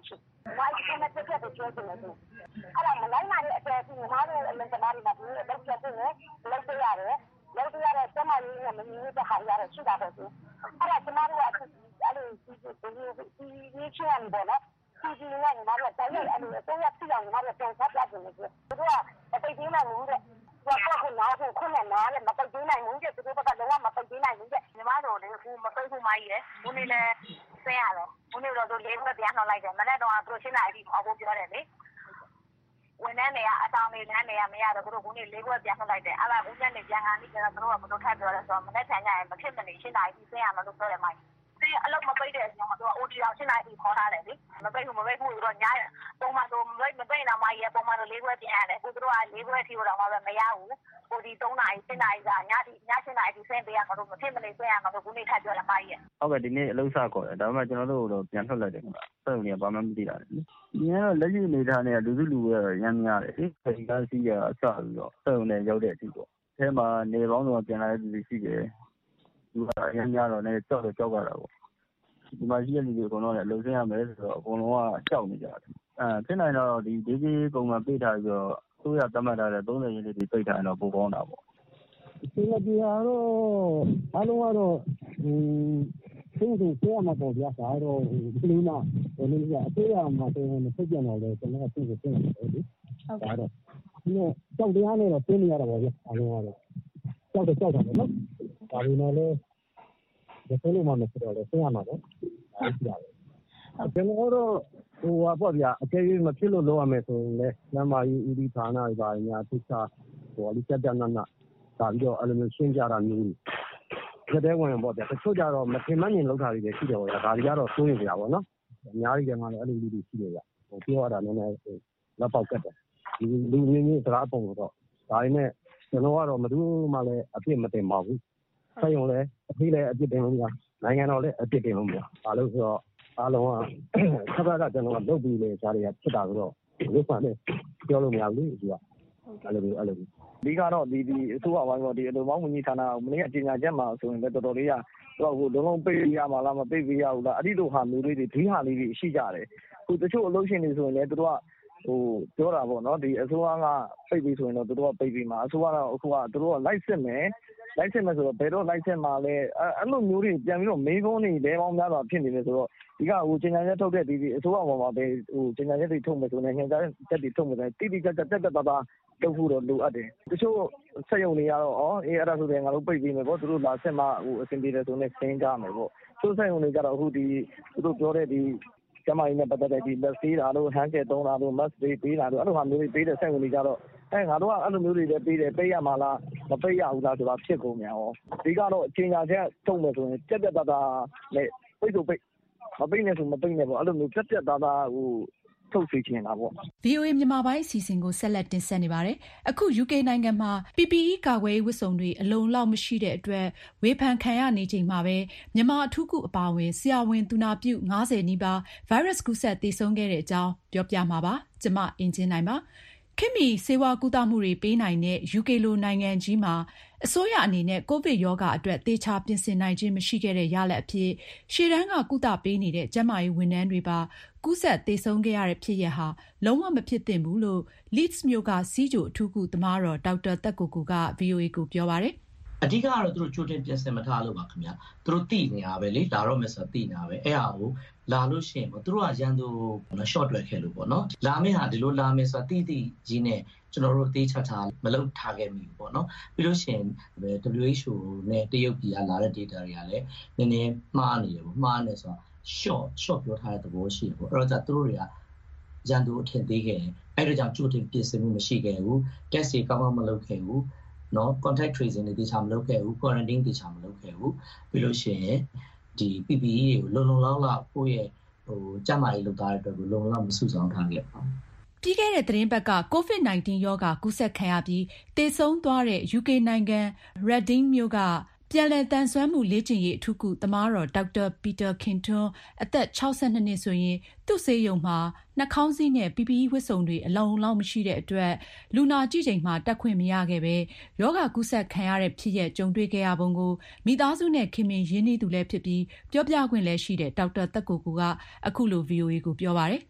ဝိုင်းကမတက်တဲ့ပြောတယ်လို့အဲ့ဒါမလိုက်နိုင်တဲ့အတော်ကြီးမားတဲ့အလုံးသမားတွေမှာဒီအတော့ချက်နေလောက်ပြရတယ်လောက်ပြရတဲ့ကျမကြီးကမမြင်တဲ့ဟာရတဲ့ရှိတာပဲအဲ့ဒါကျမတို့ကအဲ့ဒီဒီဒီချမ်းပေါ်နော်ဒီဒီနဲ့ငါတို့တိုင်းရအဲ့လိုတော့ရပြအောင်ငါတို့ပြန်ဆက်ပြတယ်လို့သူကတိတ်သေးမှမဟုတ်တဲ့ဘာကနားကိုခုနနားလည်းမပိတ်သေးနိုင်ဘူးတဲ့သူတို့ကလည်းမပိတ်သေးနိုင်ဘူးတဲ့ညီမတို့လည်းခုမပိတ်ဘူးမကြီးလေဘုန်းကြီးလည်းဆင်းရတယ်ဘုန်းကြီးတို့လေးဘက်ပြန်နှောက်လိုက်တယ်မနေ့တော့သူရှင်းလိုက်ပြီးခေါ်ဖို့ပြောတယ်လေဝန်ထမ်းတွေကအတောင်တွေလမ်းတွေကမရတော့သူတို့ဘုန်းကြီးလေးဘက်ပြန်နှောက်လိုက်တယ်အဲ့ဒါဘုန်းကြီးနဲ့ပြန်ကန်ပြီးကျတော့သူတို့ကဘုတို့ထပ်ပြောတယ်ဆိုတော့မနေ့ထိုင်ကြရင်မဖြစ်မနေရှင်းလိုက်ပြီးဆင်းရမယ်လို့ပြောတယ်မိုင်းအလုံးမပိတ်တဲ့အချိန်မှာသူက O T အောင်ရှင်းလိုက်ပြီးခေါ်ထားတယ်လေမပိတ်ဘူးမပိတ်ဘူးဆိုတော့ညာပုံမှန်ဆိုမပိတ်မပိတ်တော့မှရပုံမှန်ဆိုလေးဘက်ပြန်ရတယ်သူတို့ကလေးဘက်ထိတော့မှပဲမရဘူးO T သုံးနာရီရှင်းနာရီကညတိညရှင်းနာရီဆင်းပေးရမှာလို့မဖြစ်မနေဆင်းရမှာလို့ခုနေထပ်ပြောလာမှကြီးရဟုတ်ကဲ့ဒီနေ့အလုံးစခေါ်တယ်ဒါပေမဲ့ကျွန်တော်တို့တော့ပြန်ထွက်လိုက်တယ်ကွာဆက်နေဘာမှမသိတာလေဒီကတော့လက်ရှိအနေထားနဲ့လူစုလူဝဲတော့ရမ်းများတယ်လေခရီးကားစီးရအစပြီးတော့ဆက်ုံနဲ့ရောက်တဲ့အထိပေါ့အဲမှာနေပေါင်းတော့ပြန်လာတဲ့လူတွေရှိတယ်သူကရမ်းများတော့လည်းကြောက်တော့ကြောက်ကြတာပေါ့ဒီမှာရှိတဲ့လူတွေအကုန်လုံးလည်းလှုပ်ရှားရမယ်ဆိုတော့အကုန်လုံးကကြောက်နေကြတယ်အဲဖြစ်နိုင်တော့ဒီဒေးကြီးပုံမှန်ပိတ်ထားပြီးတော့သူရတတ်မှတ်ထားတဲ့သုံးဆယ်ရင်းလေးတွေပိတ်ထားရင်တော့ပိုကောင်းတာပေါ့ဒီလိုပြရတော့အားလုံးကတော့ဟိုသူ့ကိုဆရာမပေါ်ပြတာတော့ဒီလိုမှဘယ်လိုလဲအသေးအမှတော့မဖြစ်ကြတော့လေကျွန်တော်ကသူ့ကိုသိနေတယ်လေဟုတ်ကဲ့တော့ဒီကြောက်တရားနဲ့တော့သိနေရတာပေါ့ဗျအားလုံးကတော့ကြောက်တော့ကြောက်တာပဲနော်ဒါပေမဲ့လည်းဒီလိုမှမဖြစ်တော့လေဆရာမတော့အားရှိရတယ်ကျွန်တော်တို့ဟိုပါပေါ့ဗျာအကယ်၍မဖြစ်လို့လုပ်ရမယ်ဆိုရင်လည်းနမကြီးဦးဒီဌာနတွေပါညာသိချဟိုအလိစက်တနနာဒါပြီးတော့အဲ့လိုမျိုးရှင်းပြတာမျိုးကြတဲ့ဝင်ပေါ့ဗျာတချို့ကြတော့မထင်မှန်းမြင်လောက်တာတွေလည်းရှိတယ်ပေါ့ဗျာဒါတွေကတော့စိုးရင်ကြပါပေါ့နော်အများကြီးကမှလည်းအဲ့လိုလူတွေရှိတယ်ဗျဟိုပြောရတာနည်းနည်းလက်ပေါက်ကတ်တယ်ဒီလူရင်းကြီးစကားပုံတော့ဒါပေမဲ့ကျွန်တော်ကတော့မတူမှလည်းအပြစ်မတင်ပါဘူးဆက်ရုံလည်းအဖေးလည်းအပြစ်တင်လို့မရနိုင်ငံတော်လည်းအပြစ်တင်လို့မရဘာလို့ဆိုတော့အားလုံးကဆက်ရကကျွန်တော်ကလုပ်ပြီးလေဈာတွေကဖြစ်တာဆိုတော့ဒီမှလည်းပြောလို့မရဘူးလေဒီကအဲ့လိုအဲ့လိုဒီကတော့ဒီဒီအစိုးရပိုင်းတော့ဒီအလိုမောင်းဝန်ကြီးဌာနကမနေ့ကကြေညာချက်မှာဆိုရင်လည်းတော်တော်လေးကတော့ဟိုလုံးလုံးပိတ်ရမှာလားမပိတ်ပြရဘူးလားအဲ့ဒီလိုဟာမျိုးလေးတွေဒီဟာလေးတွေရှိကြတယ်ဟိုတချို့အလုပ်ရှင်တွေဆိုရင်လည်းသူတို့ကဟိုပြောတာပေါ့နော်ဒီအစိုးရကပိတ်ပြီးဆိုရင်တော့သူတို့ကပိတ်ပြီးမှာအစိုးရကတော့အခုကသူတို့ကလိုက်စစ်မယ်လိုက်စစ်မယ်ဆိုတော့ဘယ်တော့လိုက်စစ်မှာလဲအဲ့လိုမျိုးတွေပြန်ပြီးတော့မေးခွန်းတွေလဲပေါင်းများစွာဖြစ်နေတယ်ဆိုတော့ဒီကဟိုကြေညာချက်ထုတ်တဲ့ဒီဒီအစိုးရပေါ်မှာပဲဟိုကြေညာချက်တွေထုတ်မယ်ဆိုရင်ညင်ချက်တွေထုတ်မယ်ဆိုရင်တိတိကျကျတက်တက်တာတာလုပ်ဖို့တော့လိုအပ်တယ်တချို့ဆက်ရုံတွေကတော့အော်အေးအဲ့ဒါဆိုရင်ငါတို့ပိတ်ပြီးမယ်ပေါ့သူတို့လာဆက်မှဟိုအဆင်ပြေတယ်ဆိုရင်ဆင်းကြမယ်ပေါ့သူဆက်ရုံတွေကြတော့အခုဒီသူတို့ပြောတဲ့ဒီကျမကြီးနဲ့ပတ်သက်တဲ့ဒီလက်သေးတာတို့ဟန်ကဲသုံးတာတို့ mask တွေပေးတာတို့အဲ့လိုဟာမျိုးတွေပေးတဲ့ဆက်ရုံတွေကြတော့အဲငါတို့ကအဲ့လိုမျိုးတွေလည်းပေးတယ်ပေးရမှာလားမပေးရဘူးလားဆိုတာဖြစ်ကုန်မြန်ဟောဒီကတော့အချိန်ညာချက်ထုတ်မယ်ဆိုရင်တက်တက်တာတာနဲ့ပိတ်ဆိုပိတ်မပိတ်နဲ့ဆိုမပိတ်နဲ့ပေါ့အဲ့လိုမျိုးတက်တက်တာတာဟိုထုတ်စီချင်တာပေါ့ဗွီအိုအေ မြန်မာပိုင်းအစီအစဉ်ကိုဆက်လက်တင်ဆက်နေပါတယ်။အခု ယူကေ နိုင်ငံမှာ ပီ ပီ အီ ကာကွယ်ရေးဝတ်စုံတွေအလုံလောက်မရှိတဲ့အတွက်ဝေဖန်ခံရနေချိန်မှာပဲမြန်မာအထူးကုအပါအဝင်ဆရာဝန်သူနာပြုငါးဆယ်နီးပါးဗိုင်းရပ်စ်ကူးစက်သေဆုံးခဲ့တဲ့အကြောင်းပြောပြမှာပါ။ကျွန်မအင်ကြင်းနိုင်ပါ။ခေတ်မီဆေးဝါးကုသမှုတွေပေးနိုင်တဲ့ ယူကေ လိုနိုင်ငံကြီးမှာအစိုးရအနေနဲ့ကိုဗစ်ရောဂါအတွက်သေချာပြင်ဆင်နိုင်ခြင်းမရှိခဲ့တဲ့ရလဒ်အဖြစ်ရှေ့တန်းကကုသပေးနေတဲ့ကျန်းမာရေးဝန်ထမ်းတွေပါကူးစက်သေဆုံးခဲ့ရတဲ့ဖြစ်ရပ်ဟာလုံးဝမဖြစ်သင့်ဘူးလို့ Leeds မြို့ကစီးဂျိုအထူးကုသမားတော်ဒေါက်တာသက်ကိုကိုက ဗွီအိုအေ ကိုပြောပါတယ်အဓိကကတော့သူတို့ကြိုတင်ပြင်ဆင်မထားလို့ပါခင်ဗျာသူတို့သိနေတာပဲလေလာတော့မယ်ဆိုသိနေတာပဲအဲ့ဟာကိုလာလို့ရှိရင်ပေါ့သူတို့ကရန်သူ short တွေ့ခဲ့လို့ပေါ့နော်လာမယ့်ဟာဒီလိုလာမယ်ဆိုတာတိတိကြီးနဲ့ကျွန်တော်တို့အသေးချာချာမလုပ်ထားခဲ့မိဘူးပေါ့နော်ပြီးလို့ရှိရင် W H O နဲ့တရုတ်ပြည်ကလာတဲ့ data တွေကလည်းနည်းနည်းမှားနေတယ်ပေါ့မှားနေဆိုတာ short short ပြောထားတဲ့သဘောရှိတယ်ပေါ့အဲ့တော့သူတို့တွေကရန်သူအထင်သေးခဲ့တယ်အဲ့ဒါကြောင့်ကြိုတင်ပြင်ဆင်မှုမရှိခဲ့ဘူး test တွေကောင်းကောင်းမလုပ်ခဲ့ဘူးနော် contact tracing တွေတခြားမလုပ်ခဲ့ဘူး quarantine တခြားမလုပ်ခဲ့ဘူးပြီးလို့ရှိရင်ဒီ P P E ကိုလုံလုံလောက်လောက်ကိုယ့်ရဲ့ဟိုကျန်းမာရေးလုပ်သားတဲ့အတွက်ကိုလုံလုံလောက်မစုဆောင်ထားခဲ့ပါဘူးပြီးခဲ့တဲ့သတင်းပတ်က ကိုဗစ် ၁၉ ရောဂါကူးစက်ခံရပြီးသေဆုံးသွားတဲ့ ယူကေ နိုင်ငံ Reading မြို့ကပြန်လည်သန်စွမ်းမှုလေ့ကျင့်ရေးအထူးကုသမားတော်ဒေါက်တာပီတာခင်ထွန်းအသက်၆၂နှစ်ဆိုရင်သူ့ဆေးရုံမှာနှာခေါင်းစည်းနဲ့ ပီ ပီ အီ ဝတ်စုံတွေအလုံအလောက်မရှိတဲ့အတွက်လူနာကြည့်ချိန်မှာတက်ခွင့်မရခဲ့ပဲရောဂါကူးစက်ခံရတဲ့ဖြစ်ရပ်ကြုံတွေ့ခဲ့ရပုံကိုမိသားစုနဲ့ခင်မင်ရင်းနှီးသူလည်းဖြစ်ပြီးပြောပြခွင့်လည်းရှိတဲ့ဒေါက်တာသက်ကိုကိုကအခုလို ဗွီအိုအေ ကိုပြောပါတယ်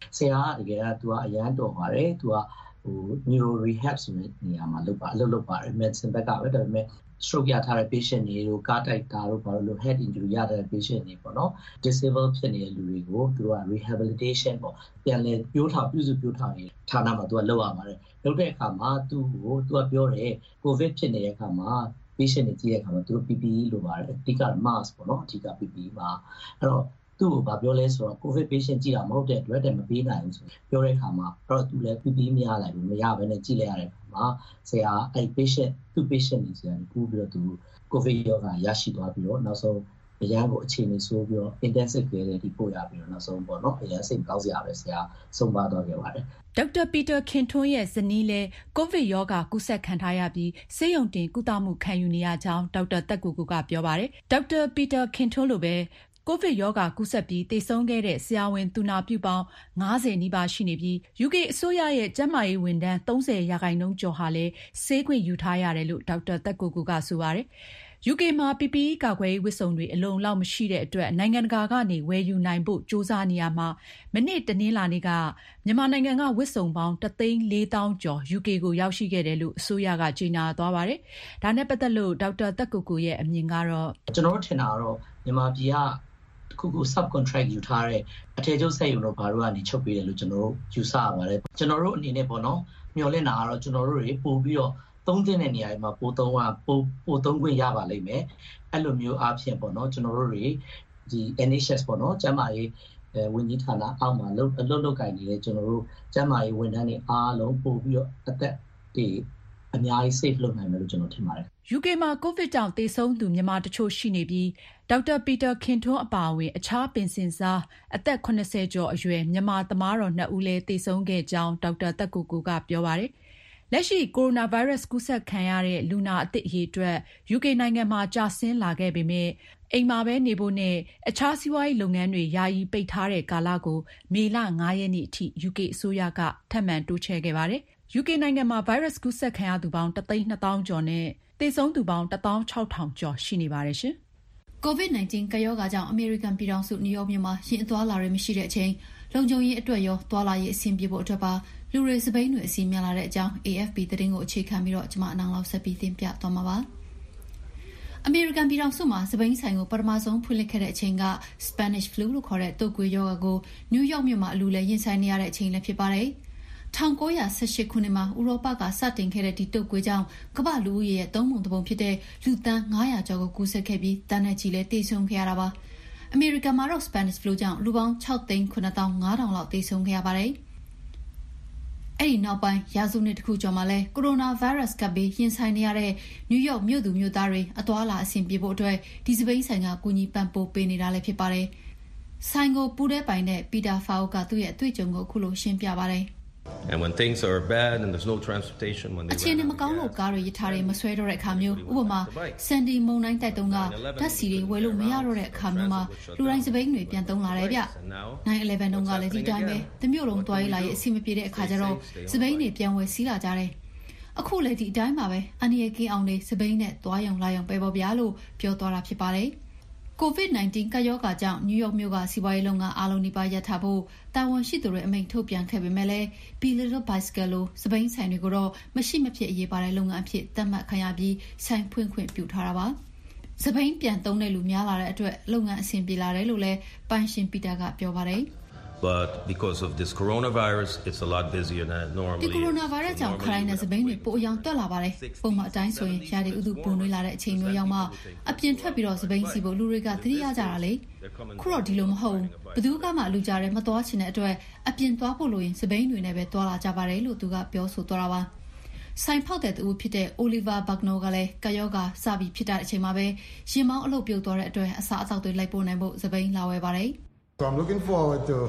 ဆရာကတကယ်ကသူကအရန်တော်ပါတယ်သူကဟို neuro rehab ဆိုတဲ့နေရာမှာလုပ်ပါအလုပ်လုပ်ပါတယ် medicine ဘက်ကပဲဒါပေမဲ့ stroke ရထားတဲ့ patient တွေတို့ကားတိုက်တာတို့ဘာလို့ head injury ရတဲ့ patient တွေပေါ့နော် disable ဖြစ်နေတဲ့လူတွေကိုသူက rehabilitation ပေါ့ပြန်လည်ပြိုးထောင်ပြုစုပြိုးထောင်ရေးဌာနမှာသူကလုပ်ရပါတယ်လုပ်တဲ့အခါမှာသူ့ကိုသူကပြောတယ် covid ဖြစ်နေတဲ့အခါမှာ patient တွေကြည့်တဲ့အခါမှာသူတို့ P P E လိုပါတယ်အဓိက mask ပေါ့နော်အဓိက P P E မှာအဲ့တော့သူ့ကိုဗာပြောလဲဆိုတော့ covid patient ကြည့်တာမဟုတ်တဲ့အတွက်တည်းမပေးနိုင်ဘူးဆိုပြောတဲ့အခါမှာအဲ့တော့သူလည်း P P E မရလိုက်ဘူးမရဘဲနဲ့ကြည့်လိုက်ရတဲ့အခါမှာဆရာအဲ့ patient သူ့ patient တွေဆရာကူပြီးတော့သူ covid ရောဂါရရှိသွားပြီးတော့နောက်ဆုံးအရန်ကိုအခြေအနေဆိုးပြီးတော့ intensive care တွေပို့ရပြီးတော့နောက်ဆုံးပေါ့နော်အရန်စိတ်ကောင်းစရာပဲဆရာဆုံးပါတော့ခဲ့ပါတယ်ဒေါက်တာပီတာခင်ထွန်းရဲ့ဇနီးလည်းကိုဗစ်ရောဂါကူးစက်ခံထားရပြီးဆေးရုံတင်ကုသမှုခံယူနေရကြောင်းဒေါက်တာတက်ကိုကိုကပြောပါတယ်ဒေါက်တာပီတာခင်ထွန်းလိုပဲကိုဗစ်ရောဂါကူးစက်ပြီးသေဆုံးခဲ့တဲ့ဆရာဝန်သူနာပြုပေါင်း၅၀နီးပါးရှိနေပြီး ယူကေ အစိုးရရဲ့ကျန်းမာရေးဝန်ထမ်း၃၀ရာခိုင်နှုန်းကျော်ဟာလည်းဆေးခွင့်ယူထားရတယ်လို့ဒေါက်တာတက်ကိုကိုကဆိုပါတယ်ယူကေမှာ P P E ကာကွယ်ရေးဝတ်စုံတွေအလုံလောက်မရှိတဲ့အတွက်နိုင်ငံတကာကနေဝယ်ယူနိုင်ဖို့ကြိုးစားနေရမှာမနေ့တနင်္လာနေ့ကမြန်မာနိုင်ငံကဝတ်စုံပေါင်းတသိန်းလေးသောင်းကျော်ယူကေကိုရောက်ရှိခဲ့တယ်လို့အစိုးရကကြေညာသွားပါတယ်။ဒါနဲ့ပတ်သက်လို့ဒေါက်တာတက်ကိုကိုရဲ့အမြင်ကတော့ကျွန်တော်တို့ထင်တာကတော့မြန်မာပြည်ကတခုခု subcontract ယူထားတဲ့အထည်ချုပ်စက်ရုံတို့ဘာလို့ကနေချုပ်ပေးတယ်လို့ကျွန်တော်တို့ယူဆရပါတယ်။ကျွန်တော်တို့အနေနဲ့ပေါ့နော်မျှော်လင့်တာကတော့ကျွန်တော်တို့တွေပို့ပြီးတော့သုံးတဲ့နေရာမှာပို့သုံးကပို့ပို့သုံးခွင့်ရပါလိမ့်မယ်အဲ့လိုမျိုးအားဖြင့်ပေါ့နော်ကျွန်တော်တို့တွေဒီ N H S ပေါ့နော်ကျန်းမာရေးဝန်ကြီးဌာနအောက်မှာလုပ်အလုပ်လုပ်ကိုင်နေတဲ့ကျွန်တော်တို့ကျန်းမာရေးဝန်ထမ်းတွေအားလုံးပို့ပြီးတော့အသက်တွေအများကြီး safe လုပ်နိုင်မယ်လို့ကျွန်တော်ထင်ပါတယ်ယူကေ မှာကိုဗစ်ကြောင့်သေဆုံးသူမြန်မာတချို့ရှိနေပြီးဒေါက်တာပီတာခင်ထွန်းအပါအဝင်အခြားပင်စင်စားအသက်၇၀ကျော်အရွယ်မြန်မာသမားတော်နှစ်ဦးလည်းသေဆုံးခဲ့ကြောင်းဒေါက်တာတက်ကိုကိုကပြောပါတယ်လက်ရှိကိုရိုနာဗိုင်းရပ်စ်ကူးစက်ခံရတဲ့လူနာအသစ်အရေအတွက်ယူကေနိုင်ငံမှာကျဆင်းလာခဲ့ပေမဲ့အိမ်မှာပဲနေဖို့နဲ့အခြားစီးပွားရေးလုပ်ငန်းတွေယာယီပိတ်ထားတဲ့ကာလကိုမေလ၅ရက်နေ့အထိယူကေအစိုးရကထပ်မံတိုးချဲ့ခဲ့ပါတယ်။ယူကေနိုင်ငံမှာဗိုင်းရပ်စ်ကူးစက်ခံရသူပေါင်းတသိန်းနှစ်သောင်းကျော်နဲ့သေဆုံးသူပေါင်းတသောင်းခြောက်ထောင်ကျော်ရှိနေပါတယ်ရှင်။ကိုဗစ် ၁၉ ကပ်ရောဂါကြောင့်အမေရိကန်ပြည်ထောင်စုနယူးယောက်မြို့မှာယာဉ်အသွားလာတွေမရှိတဲ့အချိန်လုံခြုံရေးအတွက်ရောသွားလာရေးအဆင်ပြေဖို့အတွက်ပါလူတွေစပိန်တွေအစီများလာတဲ့အကြောင်း A F P သတင်းကိုအခြေခံပြီးတော့ကျွန်မအနောင်လောက်ဆက်ပြီးတင်ပြသွားမှာပါ။အမေရိကန်ပြည်ထောင်စုမှာစပိန်ဆိုင်ကိုပထမဆုံးဖွင့်လှစ်ခဲ့တဲ့အချိန်က Spanish flu လို့ခေါ်တဲ့တုပ်ကွေးရောဂါကိုနယူးယောက်မြို့မှာအလူလဲရင်ဆိုင်နေရတဲ့အချိန်လည်းဖြစ်ပါတယ်။၁၉၁၈ခုနှစ်မှာဥရောပကစတင်ခဲ့တဲ့ဒီတုပ်ကွေးကြောင့်ကမ္ဘာလူဦးရေရဲ့သုံးပုံတစ်ပုံဖြစ်တဲ့လူသန်း၅ရာကျော်ကိုကူးစက်ခဲ့ပြီးတန်းနဲ့ချီလည်းသေဆုံးခဲ့ရတာပါ။အမေရိကန်မှာတော့ Spanish flu ကြောင့်လူပေါင်း၆သိန်း၇သောင်း၅ထောင်လောက်သေဆုံးခဲ့ရပါတယ်။အဲ့ဒီနောက်ပိုင်းရာစုနှစ်တစ်ခုကျော်မှာလဲကိုရိုနာဗိုင်းရပ်စ်ကပ်ပြီးရင်ဆိုင်နေရတဲ့နယူးယောက်မြို့သူမြို့သားတွေအသွားလာအဆင်ပြေဖို့အတွက်ဒီစပိန်ဆိုင်ကကူညီပံ့ပိုးပေးနေတာလည်းဖြစ်ပါတယ်။ဆိုင်ကိုပူတဲ့ပိုင်တဲ့ပီတာဖာအိုကသူ့ရဲ့အတွေ့အကြုံကိုအခုလိုရှင်းပြပါတယ်။ And when things are bad and there's no transportation when they အခြေအနေမကောင်းလို့ကားတွေရထားတွေမဆွဲတော့တဲ့အခါမျိုးဥပမာစန်ဒီမုန်တိုင်းတိုက်တုန်းကဓာတ်ဆီတွေဝယ်လို့မရတော့တဲ့အခါမျိုးမှာလူတိုင်းစပိန်တွေပြန်သုံးလာတယ်ဗျ။ nine eleven တုန်းကလည်းဒီတိုင်းပဲတမျိုးလုံးတွားရလာရေးအဆင်မပြေတဲ့အခါကျတော့စပိန်တွေပြန်ဝယ်စီးလာကြတယ်။အခုလည်းဒီအတိုင်းပါပဲအန်ဒီရဲ့ကင်းအောင်တွေစပိန်နဲ့တွားရုံလာရုံပဲပေါ့ဗျာလို့ပြောသွားတာဖြစ်ပါတယ်။ ကိုဗစ် ၁၉ ကပ်ရောဂါကြောင့်နယူးယောက်မြို့ကစီးပွားရေးလုပ်ငန်းအားလုံးနှိပါရပ်ထားဖို့တာဝန်ရှိသူတွေအမိန့်ထုတ်ပြန်ခဲ့ပေမဲ့လည်း Be Little Bicycle လိုစပိန်ဆိုင်တွေကိုတော့မရှိမဖြစ်အရေးပါတဲ့လုပ်ငန်းအဖြစ်သတ်မှတ်ခံရပြီးဆိုင်ဖွင့်ခွင့်ပြုထားတာပါ။စပိန်ပြန်သုံးတဲ့လူများလာတဲ့အတွက်လုပ်ငန်းအဆင်ပြေလာတယ်လို့လည်းပိုင်ရှင်ပီတာကပြောပါတယ်။ But because of this coronavirus, it's a lot busier than normally. ဒီကိုရိုနာဗိုင်းရပ်စ်ကြောင့်ခရိုင်နဲ့စပိန်တွေပိုအယောင်တက်လာပါတယ်။ပုံမှန်အတိုင်းဆိုရင်ရာသီဥတုပုံနှွေးလာတဲ့အချိန်မျိုးရောက်မှအပြင်ထွက်ပြီးတော့စပိန်စီဖို့လူတွေကသတိရကြတာလေ။ခုတော့ဒီလိုမဟုတ်ဘူး။ဘယ်သူကမှလူကြတယ်မသွားချင်တဲ့အတွက်အပြင်သွားဖို့လို့ရင်စပိန်တွေနဲ့ပဲသွားလာကြပါတယ်လို့သူကပြောဆိုသွားတာပါ။ဆိုင်ဖောက်တဲ့သူဖြစ်တဲ့ Oliver Bagno ကလည်းကာယောဂါစပြီးဖြစ်တဲ့အချိန်မှာပဲရင်မောင်းအလုပ်ပြုတ်သွားတဲ့အတွက်အစားအသောက်တွေလိုက်ပို့နိုင်ဖို့စပိန်လာဝယ်ပါတယ်။ So I'm looking forward to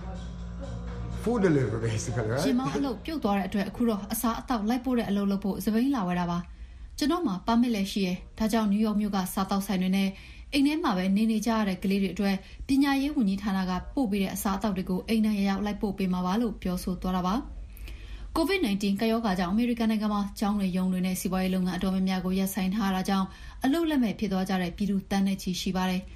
food delivery basically, right? ရှင်မောင်းအလုပ်ပြုတ်သွားတဲ့အတွက်အခုတော့အစားအသောက်လိုက်ပို့တဲ့အလုပ်လုပ်ဖို့စပိန်လာဝယ်တာပါကျွန်တော်မှာပါမစ်လည်းရှိရယ်ဒါကြောင့်နယူးယောက်မြို့ကစားတောက်ဆိုင်တွေနဲ့အိမ်ထဲမှာပဲနေနေကြရတဲ့ကလေးတွေအတွက်ပညာရေးဝန်ကြီးဌာနကပို့ပေးတဲ့အစားအသောက်တွေကိုအိမ်ထဲရောက်လိုက်ပို့ပေးမှာပါလို့ပြောဆိုသွားတာပါကိုဗစ် ၁၉ ကပ်ရောဂါကြောင့်အမေရိကန်နိုင်ငံမှာကျောင်းတွေရုံးတွေနဲ့စီးပွားရေးလုပ်ငန်းအတော်များများကိုရပ်ဆိုင်းထားတာကြောင့်အလုပ်လက်မဲ့ဖြစ်သွားကြတဲ့ပြည်သူတန်းနဲ့ချီရှိပါတယ်ပ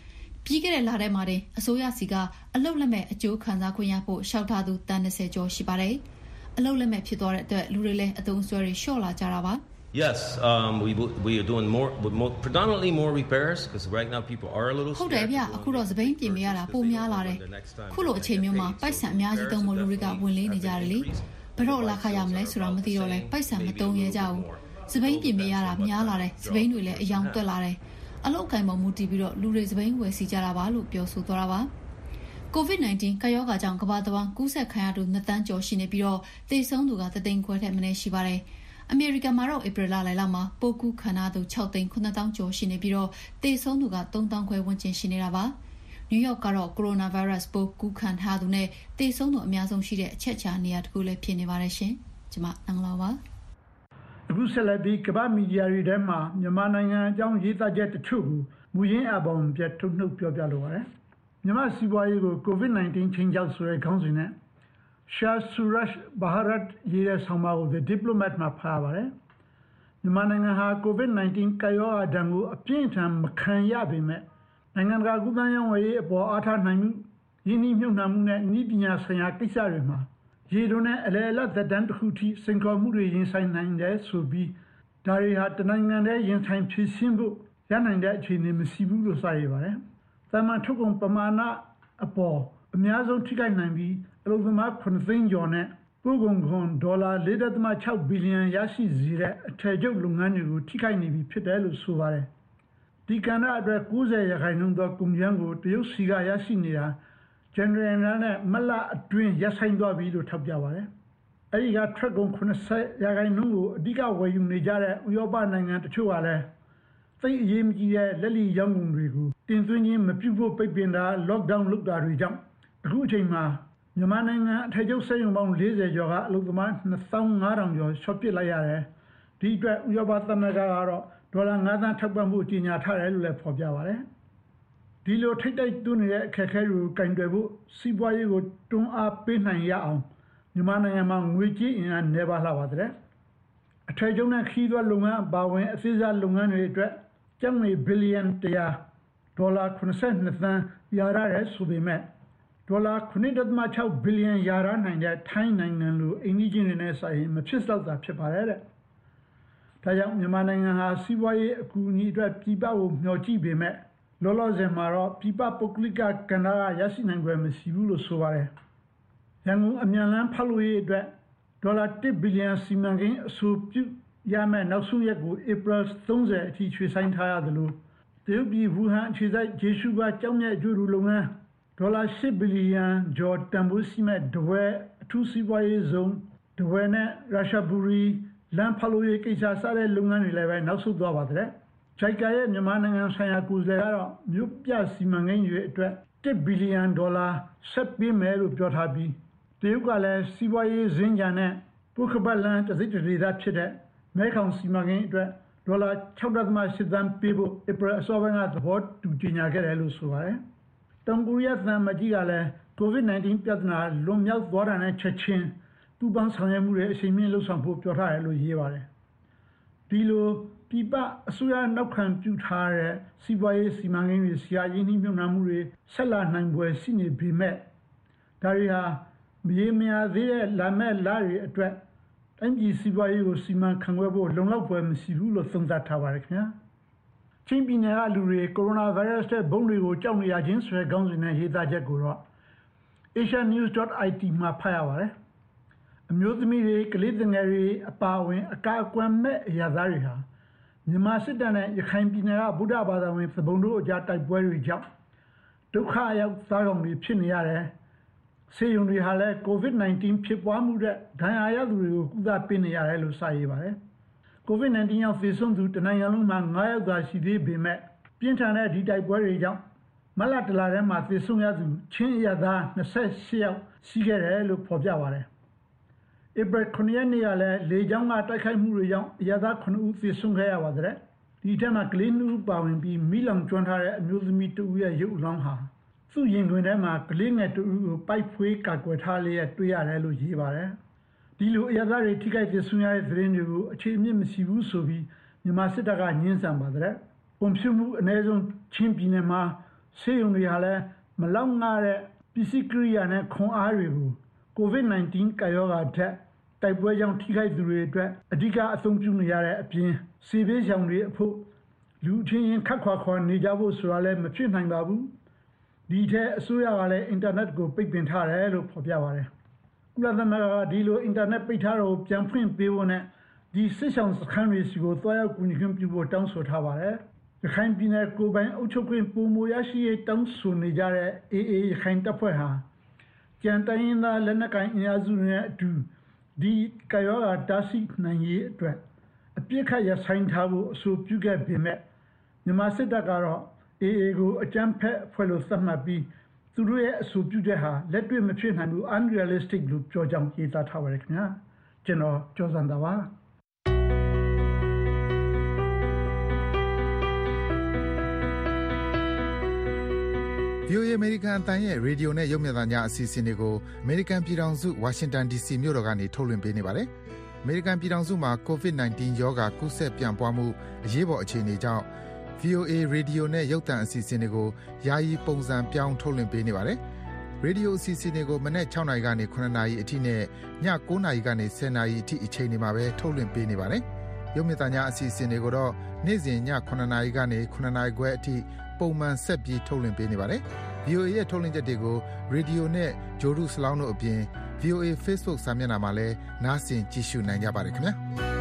ပြီးခဲ့တဲ့လထဲမှာတင်အစိုးရစီကအလုပ်လက်မဲ့အကျိုးခံစားခွင့်ရဖို့ရှောက်ထားသူတန်း၂၀ကျော်ရှိပါတယ်အလုပ်လက်မဲ့ဖြစ်သွားတဲ့အတွက်လူတွေလည်းအသုံးဆွဲတွေလျှော့လာကြတာပါ Yes, um, we we are doing more, more predominantly more repairs because right now people are a little. ဟုတ်တယ်ဗျအခုတော့စပိန်ပြင်ပေးရတာပိုများလာတယ်ခုလိုအချိန်မျိုးမှာပိုက်ဆံအများကြီးသုံးဖို့လူတွေကဝင်လေးနေကြတယ်လေဘယ်တော့လာခရရမလဲဆိုတော့မသိတော့လဲပိုက်ဆံမသုံးရကြဘူးစပိန်ပြင်ပေးရတာများလာတယ်စပိန်တွေလည်းအယောင်တွက်လာတယ်အလောက်ကိုင်းပေါ်မူတည်ပြီးတော့လူတွေစပိန်ဝယ်စီကြတာပါလို့ပြောဆိုသွားတာပါ ကိုဗစ် ၁၉ ကာရောဂါကြောင့်ကမ္ဘာတစ်ဝန်းကူးစက်ခံရသူနှစ်သန်းကျော်ရှိနေပြီးတော့သေဆုံးသူကတသိန်းခွဲထက်မနည်းရှိပါတယ်အမေရိကန်မှာတော့ဧပြီလလယ်လောက်မှာပိုးကူးခံရသူ၆သိန်းခုနှစ်သောင်းကျော်ရှိနေပြီးတော့သေဆုံးသူကသုံးသောင်းခွဲဝန်းကျင်ရှိနေတာပါနယူးယောက်ကတော့ကိုရိုနာဗိုင်းရပ်စ်ပိုးကူးခံထားသူနဲ့သေဆုံးသူအများဆုံးရှိတဲ့အချက်ချာနေရာတစ်ခုလည်းဖြစ်နေပါတယ်ရှင်ကျွန်မနန်းလောပါအခုဆက်လက်ပြီးကမ္ဘာမီဒီယာတွေထဲမှာမြန်မာနိုင်ငံအကြောင်းရေးသားချက်တချို့ကိုမူရင်းအပေါင်းပြထုတ်နှုတ်ပြောပြလိုပါတယ်မြန်မာစီးပွားရေးကိုကိုဗစ် ၁၉ ချင်းကြောင့်ဆိုတဲ့ခေါင်းစဉ်နဲ့ Shah Suraj Bharat ရေးတဲ့ဆောင်းပါးကို The Diplomat မှာဖတ်ပါတယ်မြန်မာနိုင်ငံဟာကိုဗစ် ၁၉ ကာရောဂါဒဏ်ကိုအပြင်းထန်မခံရပေမဲ့နိုင်ငံတကာကုသရေးဝန်ကြီးအပေါ်အားထားနိုင်မှုရင်းနှီးမြှုပ်နှံမှုနဲ့ဤပညာဆိုင်ရာကိစ္စတွေမှာရေတိုနဲ့အလဲအလတ်သက်တမ်းတစ်ခုထိစိန်ခေါ်မှုတွေရင်ဆိုင်နိုင်တယ်ဆိုပြီးဒါတွေဟာတနိုင်ငံတည်းရင်ဆိုင်ဖြစ်ရှင်းဖို့ရနိုင်တဲ့အခြေအနေမရှိဘူးလို့ဆိုရပါတယ်။သမန်ထုတ်ကုန်ပမာဏအပေါ်အများဆုံးထိခိုက်နိုင်ပြီးအလုပ်သမားခုနှစ်သိန်းကျော်နဲ့ပို့ကုန်ခွန်ဒေါ်လာ ၄.၆ ဘီလီယံရရှိစေတဲ့အထည်ချုပ်လုပ်ငန်းတွေကိုထိခိုက်နေပြီဖြစ်တယ်လို့ဆိုပါတယ်။ဒီကဏ္ဍအတွက်၉၀ရာခိုင်နှုန်းသောကုန်ကျန်းကိုတရုတ်စီကရရှိနေတာဇန်နဝါရီလနဲ့မတ်လအတွင်းရပ်ဆိုင်းသွားပြီလို့ထောက်ပြပါတယ်။အဲဒီကထွက်ကုန်၇၀ရာခိုင်နှုန်းကိုအဓိကဝယ်ယူနေကြတဲ့ဥရောပနိုင်ငံတချို့ကလည်းသိအရေးမကြီးတဲ့လက်လီရောင်းကုန်တွေကိုတင်သွင်းခြင်းမပြုဖို့ပိတ်ပင်တာ lockdown လုပ်တာတွေကြောင့်အခုအချိန်မှာမြန်မာနိုင်ငံအထည်ချုပ်စက်ရုံပေါင်း၄၀ကျော်ကအလုပ်သမား၂သောင်း၅ထောင်ကျော်ရှော့ပစ်လိုက်ရတယ်။ဒီအတွက်ဥရောပသမဂ္ဂကတော့ဒေါ်လာ၅သန်းထောက်ပံ့ဖို့ကြေညာထားတယ်လို့လည်းဖော်ပြပါတယ်။ဒီလိုထိတ်တိုက်တွန်းနေတဲ့အခက်အခဲတွေကိုကင်တွယ်ဖို့စီးပွားရေးကိုတွန်းအားပေးနိုင်ရအောင်မြန်မာနိုင်ငံမှာငွေကြေးအင်အားနှဲပါလှပါတဲ့အထည်ချုပ်နဲ့ခီးသွွားလုပ်ငန်းအပါအဝင်အသေးစားလုပ်ငန်းတွေအတွက်ကျပ်ငွေဘီလီယံ၁၀၀ဒေါ်လာ၇၂သန်းရရတယ်ဆိုပေမဲ့ဒေါ်လာ၇.၆ ဘီလီယံရရနိုင်တဲ့ထိုင်းနိုင်ငံလိုအိန္ဒိချင်းတွေနဲ့ဆိုင်ရင်မဖြစ်တော့တာဖြစ်ပါတယ်တဲ့။ဒါကြောင့်မြန်မာနိုင်ငံဟာစီးပွားရေးအကူအညီအတွက်ပြည်ပကိုမျှော်ကြည့်ပေမဲ့လောလောဆယ်မှာတော့ပြည်ပပုဂ္ဂလိကကဏ္ဍကရရှိနိုင်ွယ်မရှိဘူးလို့ဆိုပါတယ်။ရန်ကုန်အမြန်လန်းဖောက်လို့ရေးအတွက်ဒေါ်လာ၁ဘီလီယံစီမံကိန်းအဆိုပြုရမယ်နောက်ဆုံးရက်ကိုဧပြီ၃၀အထိရွှေ့ဆိုင်းထားရတယ်လို့တရုတ်ပြည်ဝူဟန်အခြေစိုက်ဂျေရှုကကျောင်းမြတ်အကျိုးတူလုပ်ငန်းဒေါ်လာ၈ဘီလီယံကျော်တန်ဖိုးရှိမဲ့ဒဝဲအထူးစီးပွားရေးဇုံဒဝဲနဲ့ရုရှားဘူရီလမ်းဖောက်လို့ရေးကိစ္စစတဲ့လုပ်ငန်းတွေလည်းပဲနောက်ဆုတ်သွားပါတယ်။ဂျိုက်ကာရဲ့မြန်မာနိုင်ငံဆိုင်ရာကိုယ်စားလှယ်ကတော့မြို့ပြစီမံကိန်းတွေအတွက်၁ဘီလီယံဒေါ်လာဆက်ပေးမယ်လို့ပြောထားပြီးတရုတ်ကလည်းစီးပွားရေးဇင်းကြံနဲ့ပုခပတ်လန်တစိတ်တရေသားဖြစ်တဲ့မဲခေါင်စီမံကိန်းအတွက်ဒေါ်လာ၆.၈သန်းပေးဖို့ဧပြီအစောပိုင်းကသဘောတူကြေညာခဲ့တယ်လို့ဆိုပါတယ်။တောင်ကိုရီးယားသံမကြီးကလည်းကိုဗစ် ၁၉ ပြဿနာလွန်မြောက်သွားတာနဲ့ချက်ချင်းပူးပေါင်းဆောင်ရွက်မှုတွေအချိန်မြင့်လှုပ်ဆောင်ဖို့ပြောထားတယ်လို့ရေးပါတယ်။ဒီလိုပြည်ပအစိုးရနောက်ခံပြုထားတဲ့စီးပွားရေးစီမံကိန်းတွေဆရာရင်းနှီးမြှုပ်နှံမှုတွေဆက်လာနိုင်ပွဲရှိနေပေမဲ့ဒါတွေဟာမရေမရာသေးတဲ့လာမဲ့လတွေအတွက်တိုင်းပြည်စီးပွားရေးကိုစီမံခန့်ခွဲဖို့လုံလောက်ပွဲမရှိဘူးလို့သုံးသပ်ထားပါတယ်ခင်ဗျာချင်းပြည်နယ်ကလူတွေကိုရိုနာဗိုင်းရပ်စ်တဲ့ဘုံတွေကိုကြောက်နေရခြင်းဆိုတဲ့ခေါင်းစဉ်နဲ့ရေးသားချက်ကိုတော့ asia news dot i t မှာဖတ်ရပါတယ်အမျိုးသမီးတွေကလေးငယ်တွေအပါအဝင်အကာအကွယ်မဲ့အရာသားတွေဟာမြန်မာစစ်တပ်နဲ့ရခိုင်ပြည်နယ်ကဗုဒ္ဓဘာသာဝင်သဘုံတို့အကြားတိုက်ပွဲတွေကြောင့်ဒုက္ခရောက်သားကောင်တွေဖြစ်နေရတယ်ဆေးရုံတွေဟာလည်းကိုဗစ် ၁၉ ဖြစ်ပွားမှုတဲ့ဒဏ်ရာရသူတွေကိုကုသပေးနေရတယ်လို့စာရေးပါတယ်ကိုဗစ် ၁၉ ကြောင့်သေဆုံးသူတနိုင်ငံလုံးမှာ၅ယောက်သာရှိသေးပေမဲ့ပြင်းထန်တဲ့ဒီတိုက်ပွဲတွေကြောင့်မလတလာထဲမှာသေဆုံးရသူချင်းရသား၂၈ယောက်ရှိခဲ့တယ်လို့ဖော်ပြပါတယ်ဧပြီခုနှစ်ရက်နေ့ကလည်းလေကြောင်းကတိုက်ခိုက်မှုတွေကြောင့်ရသားခုနှစ်ဦးသေဆုံးခဲ့ရပါတယ်ဒီထက်မှကလေးနှစ်ဦးပါဝင်ပြီးမိလောင်ကျွမ်းထားတဲ့အမျိုးသမီးတဦးရဲ့ရုပ်အလောင်းဟာသူ့ရင်တွင်ထဲမှာကလေးငယ်တဦးကိုပိုက်ဖွေးကာကွယ်ထားလျက်တွေ့ရတယ်လို့ရေးပါတယ်ဒီလိုအရသားတွေထိခိုက်သေဆုံးရတဲ့သတင်းတွေကိုအခြေအမြစ်မရှိဘူးဆိုပြီးမြန်မာစစ်တပ်ကညှင်းဆန်ပါတယ်ပုံဖြူမှုအ ਨੇ ဆုံးချင်းပြည်နယ်မှာဆေးရုံတွေဟာလည်းမလောက်ငှတဲ့ပစ္စည်းကိရိယာနဲ့ခွန်အားတွေကို ကိုဗစ် ၁၉ ကာရောဂါထက်တိုက်ပွဲကြောင့်ထိခိုက်သူတွေအတွက်အဓိကအသုံးပြုနေရတဲ့အပြင်ဆေးဘေးရှောင်တွေအဖို့လူချင်းချင်းခက်ခွာခွာနေကြဖို့ဆိုတာလည်းမဖြစ်နိုင်ပါဘူးဒီထက်အစိုးရကလည်းအင်တာနက်ကိုပိတ်ပင်ထားတယ်လို့ဖော်ပြပါတယ်ကုလသမဂ္ဂကဒီလိုအင်တာနက်ပိတ်ထားတော့ပြန်ဖွင့်ပေးဖို့နဲ့ဒီစစ်ဆောင်စခန်းတွေစီကိုတွားရောက်ကူညီခွင့်ပြုဖို့တောင်းဆိုထားပါတယ်ရခိုင်ပြည်နယ်ကိုပိုင်အုပ်ချုပ်ခွင့်ပုံမူရရှိရေးတောင်းဆိုနေကြတဲ့ အေးအေး ရခိုင်တပ်ဖွဲ့ဟာကြံတိုင်းရင်းသားလက်နက်ကိုင်အင်အားစုတွေနဲ့အတူဒီကာရောဂါတားဆီးနိုင်ရေးအတွက်အပြစ်ခတ်ရဆိုင်ထားဖို့အဆိုပြုခဲ့ပေမဲ့မြန်မာစစ်တပ်ကတော့ အေးအေး ကိုအကြမ်းဖက်ဖွဲ့လို့သတ်မှတ်ပြီးသူတို့ရဲ့အဆိုပြုချက်ဟာလက်တွေ့မဖြစ်နိုင်ဘူး unrealistic လို့ပြောကြောင်းရေးသားထားပါတယ်ခင်ဗျာကျွန်တော်ကျော်စံသာပါဗီအိုအေ အမေရိကန်အသံရဲ့ရေဒီယိုနဲ့ရုပ်မြင်သံကြားအစီအစဉ်တွေကိုအမေရိကန်ပြည်ထောင်စုဝါရှင်တန် ဒီစီ မြို့တော်ကနေထုတ်လွှင့်ပေးနေပါတယ်။အမေရိကန်ပြည်ထောင်စုမှာ ကိုဗစ် ၁၉ ရောဂါကူးစက်ပြန့်ပွားမှုအရေးပေါ်အခြေအနေကြောင့် ဗီအိုအေ ရေဒီယိုနဲ့ရုပ်သံအစီအစဉ်တွေကိုယာယီပုံစံပြောင်းထုတ်လွှင့်ပေးနေပါတယ်။ရေဒီယိုအစီအစဉ်တွေကိုမနက်၆နာရီကနေ၇နာရီအထိနဲ့ည၉နာရီကနေ၁၀နာရီအထိအချိန်တွေမှာပဲထုတ်လွှင့်ပေးနေပါတယ်။ရုပ်မြင်သံကြားအစီအစဉ်တွေကိုတော့နေ့စဉ်ည၇နာရီကနေ၇နာရီခွဲအထိပုံမှန်ဆက်ပြီးထုတ်လွှင့်ပေးနေပါတယ်။ ဗီအိုအေ ရဲ့ထုတ်လွှင့်ချက်တွေကိုရေဒီယိုနဲ့ဂျိုဒူးစလောင်းတို့အပြင် ဗီအိုအေ Facebook စာမျက်နှာမှာလည်းနားဆင်ကြည့်ရှုနိုင်ကြပါတယ်ခင်ဗျာ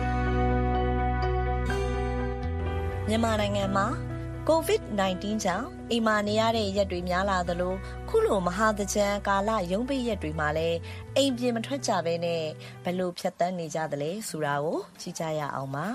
မြန်မာနိုင်ငံမှာကိုဗစ် ၁၉ ကြောင့်အိမ်မှာနေရတဲ့ရက်တွေများလာသလိုခုလိုမဟာသကြံကာလရုံးပိတ်ရက်တွေမှာလည်းအိမ်ပြင်မထွက်ကြဘဲနဲ့ဘယ်လိုဖြတ်သန်းနေကြသလဲဆိုတာကိုကြည့်ကြရအောင်ပါ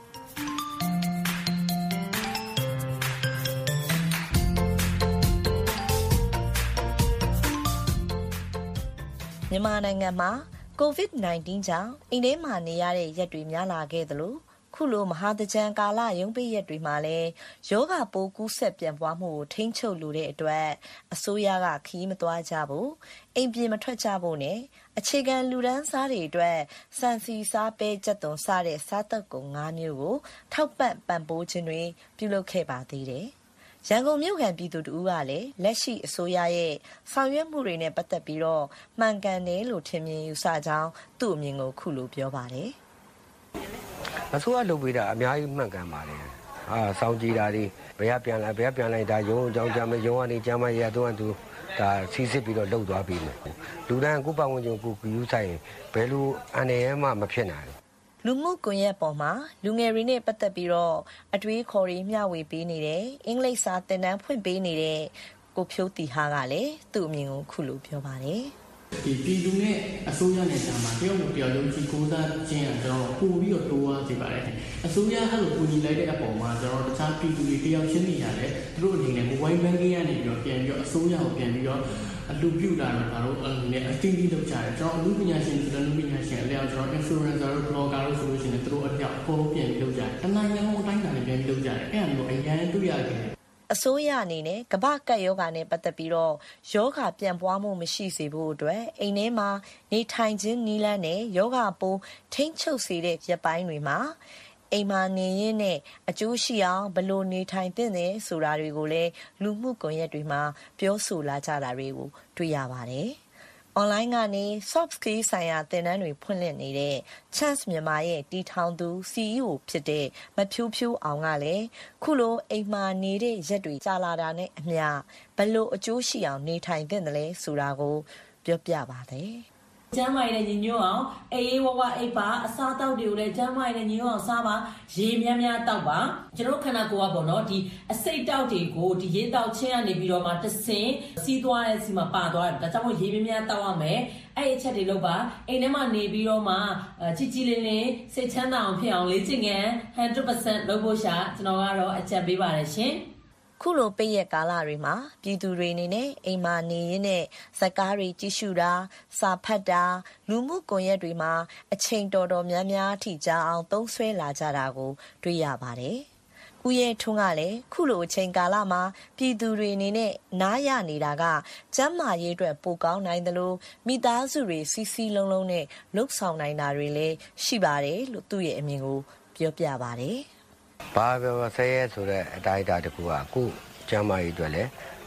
မြန်မာနိုင်ငံမှာကိုဗစ် ၁၉ ကြောင့်အိမ်ထဲမှာနေရတဲ့ရက်တွေများလာခဲ့သလိုခုလိုမဟာသကြံကာလရုံးပိတ်ရက်တွေမှာလည်းယောဂပိုးကူးစက်ပြန့်ပွားမှုကိုထိန်းချုပ်လိုတဲ့အတွက်အစိုးရကခရီးမသွားကြဖို့အိမ်ပြင်မထွက်ကြဖို့နဲ့အခြေခံလူဒန်းစားတွေအတွက်စံစီစားပဲကြက်သွန်စတဲ့စားသက်ကုန်၅မျိုးကိုထောက်ပံ့ပံ့ပိုးခြင်းတွေပြုလုပ်ခဲ့ပါသေးတယ်ရန်ကုန်မြို့ခံပြည်သူတို့ကလည်းလက်ရှိအစိုးရရဲ့ဆောင်ရွက်မှုတွေနဲ့ပတ်သက်ပြီးတော့မှန်ကန်တယ်လို့ထင်မြင်ယူဆကြောင်းသူ့အမြင်ကိုခုလိုပြောပါတယ်အစိုးရလုပ်ပေးတာအများကြီးမှန်ကန်ပါတယ်အာစောင့်ကြည့်တာတွေဘယ်ကပြန်လာဘယ်ကပြန်လိုက်ဒါရုံးအကြောင်းကြမ်းမရုံးကနေကြမ်းမရတော့သူဒါစီစစ်ပြီးတော့လှုပ်သွားပြီလူတန်းကိုပတ်ဝန်းကျင်ကိုကူယူဆိုင်ဘယ်လိုအနေရမှမဖြစ်နိုင်လူမှုကွန်ရက်ပေါ်မှာလူငယ်တွေနဲ့ပတ်သက်ပြီးတော့အတွေးခေါ်တွေမျှဝေပေးနေတယ်အင်္ဂလိပ်စာသင်တန်းဖွင့်ပေးနေတဲ့ကိုဖြိုးတီဟာကလည်းသူ့အမြင်ကိုခုလိုပြောပါတယ်ဒီပြည်သူနဲ့အစိုးရနဲ့ကြားမှာတယောက်နဲ့တယောက်လုံးကြီးကိုးစားခြင်းအကြောင်းပို့ပြီးတော့တိုးသွားစေပါတယ်အစိုးရအဲ့လိုကူညီလိုက်တဲ့အပေါ်မှာကျွန်တော်တခြားပြည်သူတွေတယောက်ချင်းနေရတယ်သူတို့အနေနဲ့ mobile banking ကနေပြီးတော့ပြန်ပြီးတော့အစိုးရကိုပြန်ပြီးတော့အလူပြုတာတော့ဒါတို့အနေနဲ့အတင်းကြီးလုပ်ကြတယ်ကျွန်တော်အလူပညာရှင်တွေလူပညာရှင်အလျောက်ကျွန်တော် influencer တို့ blogger တို့ဆိုလို့ရှိရင်သူတို့အလျောက်ပုံပြန်ပြီးလုပ်ကြတယ်တနိုင်ငံလုံးအတိုင်းအတာနဲ့ပြန်ပြီးလုပ်ကြတယ်အဲ့ဒါမျိုးအရင်တွေ့ရတယ်အစိုးရအနေနဲ့ကမ္ဘာကပ်ရောဂါနဲ့ပတ်သက်ပြီးတော့ယောဂပြန့်ပွားမှုမရှိစေဖို့အတွက်အိမ်ထဲမှာနေထိုင်ခြင်းနည်းလမ်းနဲ့ယောဂပိုးထိန်းချုပ်စေတဲ့ရက်ပိုင်းတွေမှာအိမ်မှာနေရင်းနဲ့အကျိုးရှိအောင်ဘယ်လိုနေထိုင်သင့်တယ်ဆိုတာတွေကိုလည်းလူမှုကွန်ရက်တွေမှာပြောဆိုလာကြတာတွေကိုတွေ့ရပါတယ်။ online ကနေ soft skill ဆိုင်ရာသင်တန်းတွေဖွင့်လှစ်နေတဲ့ Chance မြန်မာရဲ့တီထောင်သူ စီအီအို ဖြစ်တဲ့မဖြိုးဖြိုးအောင်ကလည်းခုလိုအိမ်မှာနေတဲ့ရက်တွေကြာလာတာနဲ့အမျှဘယ်လိုအကျိုးရှိအောင်နေထိုင်သင့်တယ်လဲဆိုတာကိုပြောပြပါတယ်။ကျမ်းမာရေးနဲ့ညီညွတ်အောင်အေးအေးဝဝအိပ်ပါအစားတောက်တွေကိုလည်းကျမ်းမာရေးနဲ့ညီညွတ်အောင်စားပါရေများများတောက်ပါကျွန်တော်ခန္ဓာကိုယ်ကပေါ့နော်ဒီအစိတ်တောက်တွေကိုဒီရေတောက်ချင်းကနေပြီးတော့မှတဆင်စီးသွားတဲ့စီမှာပါသွားတယ်ဒါကြောင့်မို့ရေများများတောက်ရမယ်အဲ့အချက်တွေလုပ်ပါအိမ်ထဲမှာနေပြီးတော့မှကြည်ကြည်လင်းလင်းစိတ်ချမ်းသာအောင်ဖြစ်အောင်လေ့ကျင့်ငန်း one hundred percent လုပ်ဖို့ရှာကျွန်တော်ကတော့အကြံပေးပါတယ်ရှင်ခုလိုပိတ်ရက်ကာလတွေမှာပြည်သူတွေအနေနဲ့အိမ်မှာနေရင်းနဲ့ဇာတ်ကားတွေကြည့်ရှုတာစာဖတ်တာလူမှုကွန်ရက်တွေမှာအချိန်တော်တော်များများထိကြာအောင်သုံးစွဲလာကြတာကိုတွေ့ရပါတယ်။ဦးရဲထွန်းကလည်းခုလိုအချိန်ကာလမှာပြည်သူတွေအနေနဲ့နားရနေတာကကျန်းမာရေးအတွက်ပိုကောင်းနိုင်တယ်လို့မိသားစုတွေစီစီလုံးလုံးနဲ့လှုပ်ဆောင်နိုင်တာတွေလည်းရှိပါတယ်လို့သူ့ရဲ့အမြင်ကိုပြောပြပါတယ်။ဘာပဲဆဲရဲဆိုတဲ့အတိုင်းအတာတကူကအခုကျမ်းမာရေးအတွက်လည်း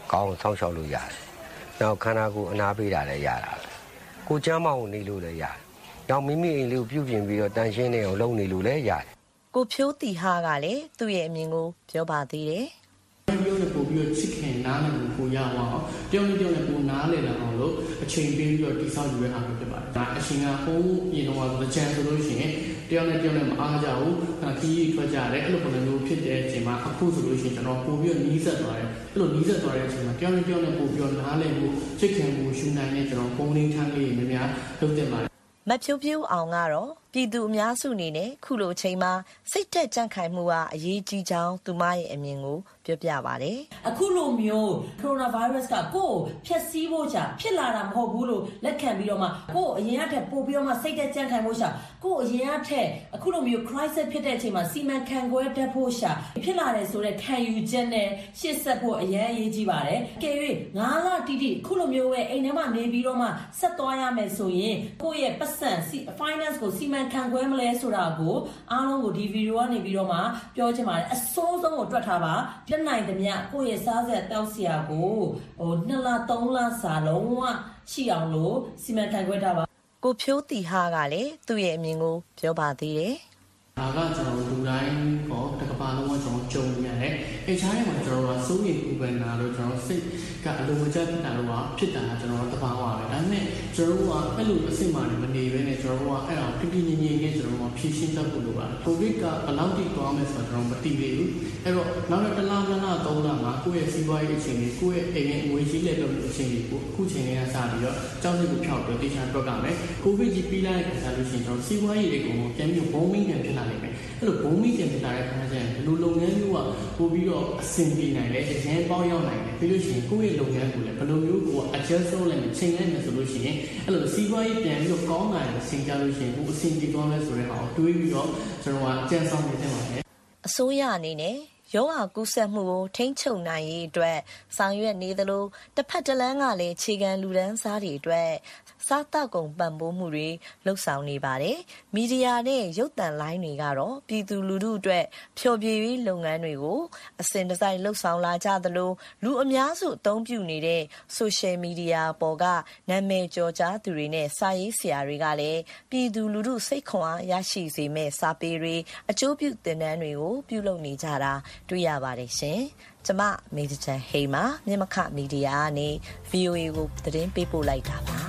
ကောင်းဆောင်ရှောက်လို့ရတယ်နောက်ခန္ဓာကိုယ်အနာပေးတာလည်းရတာကိုကျမ်းမအောင်နေလို့လည်းရတယ်နောက်မိမိအိမ်လေးကိုပြုပြင်ပြီးတော့တန်ရှင်းနေအောင်လုပ်နေလို့လည်းရတယ်ကိုဖြိုးတီဟာကလည်းသူ့ရဲ့အမြင်ကိုပြောပါသေးတယ်ပြောနေပို့ပြီးတော့ချစ်ခင်နားလည်မှုကိုရအောင်တယောက်နဲ့တယောက်နဲ့ကိုနားလည်လာအောင်လို့အချိန်ပေးပြီးတော့တိဆောက်ယူရတာဖြစ်ပါတယ်ဒါအရှင်ကဟိုးပြင်တော့ကကြံဆိုလို့ရှိရင်တယောက်နဲ့တယောက်နဲ့မအားကြဘူးခီးထွက်ကြတယ်အဲ့လိုပုံစံမျိုးဖြစ်တဲ့အချိန်မှာအခုဆိုလို့ရှိရင်ကျွန်တော်ပို့ပြီးတော့နီးစပ်သွားတယ်အဲ့လိုနီးစပ်သွားတဲ့အချိန်မှာတယောက်နဲ့တယောက်နဲ့ပို့ပြီးတော့နားလည်မှုချစ်ခင်မှုရှုနိုင်တဲ့ကျွန်တော်ပုံရင်းထမ်းလေးတွေများများလုပ်တင်ပါတယ်မဖြိုးဖြိုးအောင်ကတော့ပြည်သူအများစုအနေနဲ့ခုလိုအချိန်မှာစိတ်သက်ကြံ့ခိုင်မှုဟာအရေးကြီးကြောင်းသူမရဲ့အမြင်ကိုပြောပြပါတယ်အခုလိုမျိုးကိုရိုနာဗိုင်းရပ်စ်ကကိုယ်ဖျက်ဆီးဖို့ချာဖြစ်လာတာမဟုတ်ဘူးလို့လက်ခံပြီးတော့မှကိုယ်အရင်ကထက်ပိုပြီးတော့မှစိတ်သက်ကြံ့ခိုင်ဖို့ချာကိုယ်အရင်ကထက်အခုလိုမျိုး crisis ဖြစ်တဲ့အချိန်မှာစီမံခန့်ခွဲတတ်ဖို့ချာဖြစ်လာတယ်ဆိုတဲ့ခံယူချက်နဲ့ရှေ့ဆက်ဖို့အရင်အရေးကြီးပါတယ်ကဲ၍ငါးလတိတိအခုလိုမျိုးပဲအိမ်ထဲမှာနေပြီးတော့မှဆက်သွားရမယ်ဆိုရင်ကိုယ့်ရဲ့ပတ်စံ finance ကိုစီမံခန့်ခွဲမလဲဆိုတာကိုအားလုံးကိုဒီဗီဒီယိုကနေပြီးတော့မှပြောချင်ပါတယ်အစိုးဆုံးကိုတွက်ထားပါတက်နိုင်သမျှကိုယ့်ရဲ့စားစက်တောက်စရာကိုဟိုနှစ်လသုံးလစာလုံးဝရှိအောင်လို့စီမံခန့်ခွဲထားပါကိုဖြိုးတီဟာကလည်းသူ့ရဲ့အမြင်ကိုပြောပါသေးတယ်ဒါကကျွန်တော်လူတိုင်းပေါ့တကဘာလုံးကကျွန်တော်ကြုံနေရတယ်။အခြားတွေမှာကျွန်တော်ကစိုးရိမ်ပူပန်တာလို့ကျွန်တော်စိတ်ကအလိုမကျဖြစ်တာလို့ကဖြစ်တာကျွန်တော်တဘာဝပဲ။ဒါပေမဲ့ကျွန်တော်ကအဲ့လိုအစ်စ်မှနေမနေဘဲနဲ့ကျွန်တော်ကအဲ့ဒါပြပြညင်ညင်နဲ့ကျွန်တော်ကဖြည့်ရှင်းတတ်ဖို့လိုပါတယ်။ကိုဗစ်ကဘယ်လောက်ထိသွားမယ်ဆိုတော့ကျွန်တော်မသိသေးဘူး။အဲ့တော့နောက်တစ်လနှစ်လသုံးလမှာကိုယ့်ရဲ့စီးပွားရေးအခြေအနေကိုယ့်ရဲ့အိမ်ရဲ့ငွေကြီးလက်တော့အခြေအနေကိုအခုချိန်လေးကစပြီးတော့ကြောက်စိတ်ကိုဖျောက်ပြီးတေချာတွက်ကမယ်။ကိုဗစ်ကြီးပြီးလာတဲ့ခါကျလို့ရှိရင်ကျွန်တော်စီးပွားရေးတွေကိုပြန်ပြီးဘုံမင်းပြန်ဖြစ်လာနိုင်မယ်။အဲ့လိုဘုံမိတင်ပြလာတဲ့ခါကျရင်ဘယ်လိုလုပ်ငန်းမျိုးကပို့ပြီးတော့အဆင်ပြေနိုင်လဲအရင်ပေါင်းရောက်နိုင်တယ်ပြီးလို့ရှိရင်ကိုယ့်ရဲ့လုပ်ငန်းကိုလည်းဘယ်လိုမျိုးကို adjust လုပ်လိုက်ချိန်လိုက်မယ်ဆိုလို့ရှိရင်အဲ့လိုစီးပွားရေးပြန်ပြီးတော့ကောင်းလာတဲ့အချိန်ကြလို့ရှိရင်ကိုအဆင်ပြေသွားမယ်ဆိုတဲ့ဟာကိုတွေးပြီးတော့ကျွန်တော်ကအကြံဆောင်နေတယ်ပါတယ်အစိုးရအနေနဲ့ရောဂါကူးစက်မှုကိုထိန်းချုပ်နိုင်ရေးအတွက်ဆောင်ရွက်နေသလိုတစ်ဖက်တစ်လမ်းကလည်းအခြေခံလူဒန်းစားတွေအတွက်စားတောက်ကုန်ပံ့ပိုးမှုတွေလှုပ်ဆောင်နေပါတယ်။မီဒီယာနဲ့ရုပ်သံလိုင်းတွေကတော့ပြည်သူလူထုအတွက်ဖျော်ဖြေရေးလုပ်ငန်းတွေကိုအစဉ်တစိုက်လှုပ်ဆောင်လာကြသလိုလူအများစုအသုံးပြုနေတဲ့ social media ပေါ်ကနာမည်ကျော်ကြားသူတွေနဲ့စာရေးဆရာတွေကလည်းပြည်သူလူထုစိတ်ခွန်အားရရှိစေမဲ့စာပေတွေအကျိုးပြုသင်တန်းတွေကိုပြုလုပ်နေကြတာတွေ့ရပါတယ်ရှင်။ကျမမေဒီချန်ဟိမာမြမခမီဒီယာနဲ့ ဗီအိုအေ ကိုသတင်းပေးပို့လိုက်တာပါ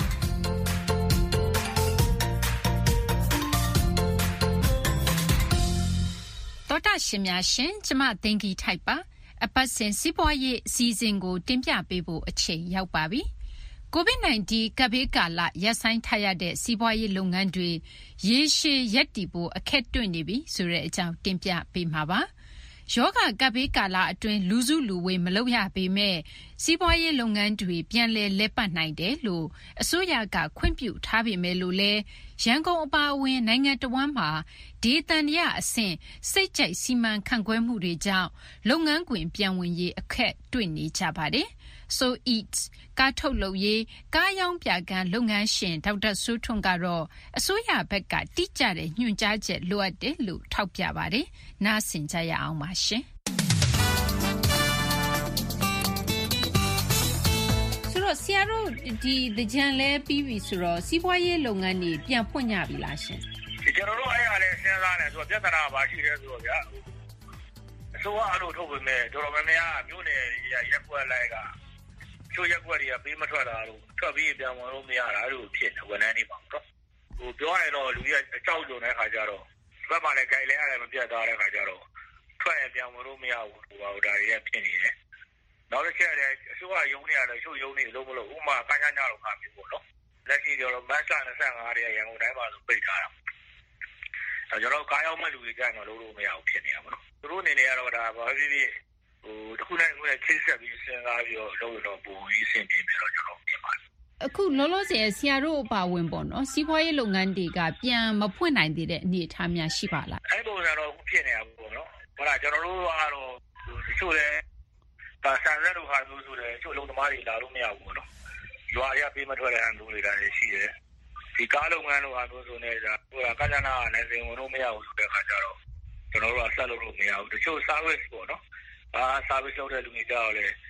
တော်တာရှင်များရှင်ကျမသင်္ကီထိုက်ပါအပတ်စဉ်စီးပွားရေးအစည်းအဝေးကိုတင်ပြပေးဖို့အချိန်ရောက်ပါပြီ။ ကိုဗစ် 19 ကပ်ဘေးကာလရပ်ဆိုင်းထားရတဲ့စီးပွားရေးလုပ်ငန်းတွေရေရှည်ရပ်တည်ဖို့အခက်တွေ့နေပြီဆိုတဲ့အကြောင်းတင်ပြပေးမှာပါ။ယောဂကပ်ဘေးကာလအတွင်းလူစုလူဝေးမလုပ်ရပေမဲ့စီးပွားရေးလုပ်ငန်းတွေပြန်လည်လက်ပတ်နိုင်တယ်လို့အစိုးရကခွင့်ပြုထားပေမဲ့လို့လဲရန်ကုန်အပါအဝင်နိုင်ငံတော်ဝန်မှာဒေသန္တရအဆင့်စိတ်ကြိုက်စီမံခန့်ခွဲမှုတွေကြောင့်လုပ်ငန်းခွင်ပြန်ဝင်ရေးအခက်တွေ့နေကြပါတယ်။ So Eats ကားထုတ်လုပ်ရေးကားရောင်းပြကန်းလုပ်ငန်းရှင်ဒေါက်တာစိုးထွန်းကတော့အစိုးရဘက်ကတိကျတဲ့ညွှန်ကြားချက်လိုအပ်တယ်လို့ထောက်ပြပါတယ်။နားဆင်ကြရအောင်ပါရှင်။ဆိုတော့ဆရာတို့ဒီသကြံလဲပြီးပြီဆိုတော့စီးပွားရေးလုပ်ငန်းတွေပြန်ဖွင့်ကြပြီလားရှင်။ကျွန်တော်တို့အဲ့အရာလေးစဉ်းစားနေဆိုတော့ပြဿနာပါရှိတယ်ဆိုတော့ဗျာအစိုးရအလို့ထုတ်ပေမဲ့တော်တော်များများမြို့နယ်ရက်ကွက်လိုက်ကချိုးရက်ကွက်တွေကပေးမထွက်တာလို့ထွက်ပြီးပြန်ဝင်လို့မရတာလို့ဖြစ်နေဝန်ထမ်းတွေပါတော့ဟိုပြောရရင်တော့လူကြီးအကြောက်ကြုံတဲ့ခါကျတော့ဒီဘက်မှာလည်း gain လဲရတယ်မပြတ်သားတဲ့ခါကျတော့ထွက်ရင်ပြန်ဝင်လို့မရဘူးဟိုဟာဒါတွေကဖြစ်နေတယ်နောက်တစ်ချက်လည်းအစိုးရရုံးနေရတယ်ချို့ရုံးနေလို့မလို့ဥမာကညညလောက်ခါမျိုးပေါ့နော်လက်ရှိပြောတော့မတ်လ၂၅ရက်ရန်ကုန်တိုင်းမှာဆိုပိတ်ထားတာအဲကျွန်တော်ကားရောက်မဲ့လူတွေကြရင်တော့လုံးလို့မရဘူးဖြစ်နေတာပေါ့နော်သူတို့အနေနဲ့ကတော့ဒါဘာဖြစ်ဖြစ်ဟိုတခုနဲ့တခုနဲ့ချိတ်ဆက်ပြီးစဉ်းစားပြီးတော့လုပ်တော့ပုံကြီးအဆင်ပြေမယ်တော့ကျွန်တော်မြင်ပါတယ်အခုလောလောဆယ်ဆရာတို့အပါဝင်ပေါ့နော်စီးပွားရေးလုပ်ငန်းတွေကပြန်မဖွင့်နိုင်သေးတဲ့အနေအထားများရှိပါလားအဲ့ပုံစံတော့ဖြစ်နေတာပေါ့နော်ဟိုလားကျွန်တော်တို့ကတော့တချို့လဲဒါဆန်ရက်တို့ဟာလို့ဆိုတယ်တချို့လုံသမားတွေလာလို့မရဘူးပေါ့နော်ရွာရပေးမထွက်တဲ့အမှုတွေလည်းရှိတယ်ဒီကားလုပ်ငန်းတို့ဟာလို့ဆိုနေတာဟိုကကညနာနဲ့စင်ဝင်လို့မရဘူးဆိုတဲ့အခါကျတော့ကျွန်တော်တို့ကဆက်လုပ်လို့မရဘူးတချို့ service ပေါ့နော်အာ service လုပ်တဲ့လူတွေကြောက်လဲပ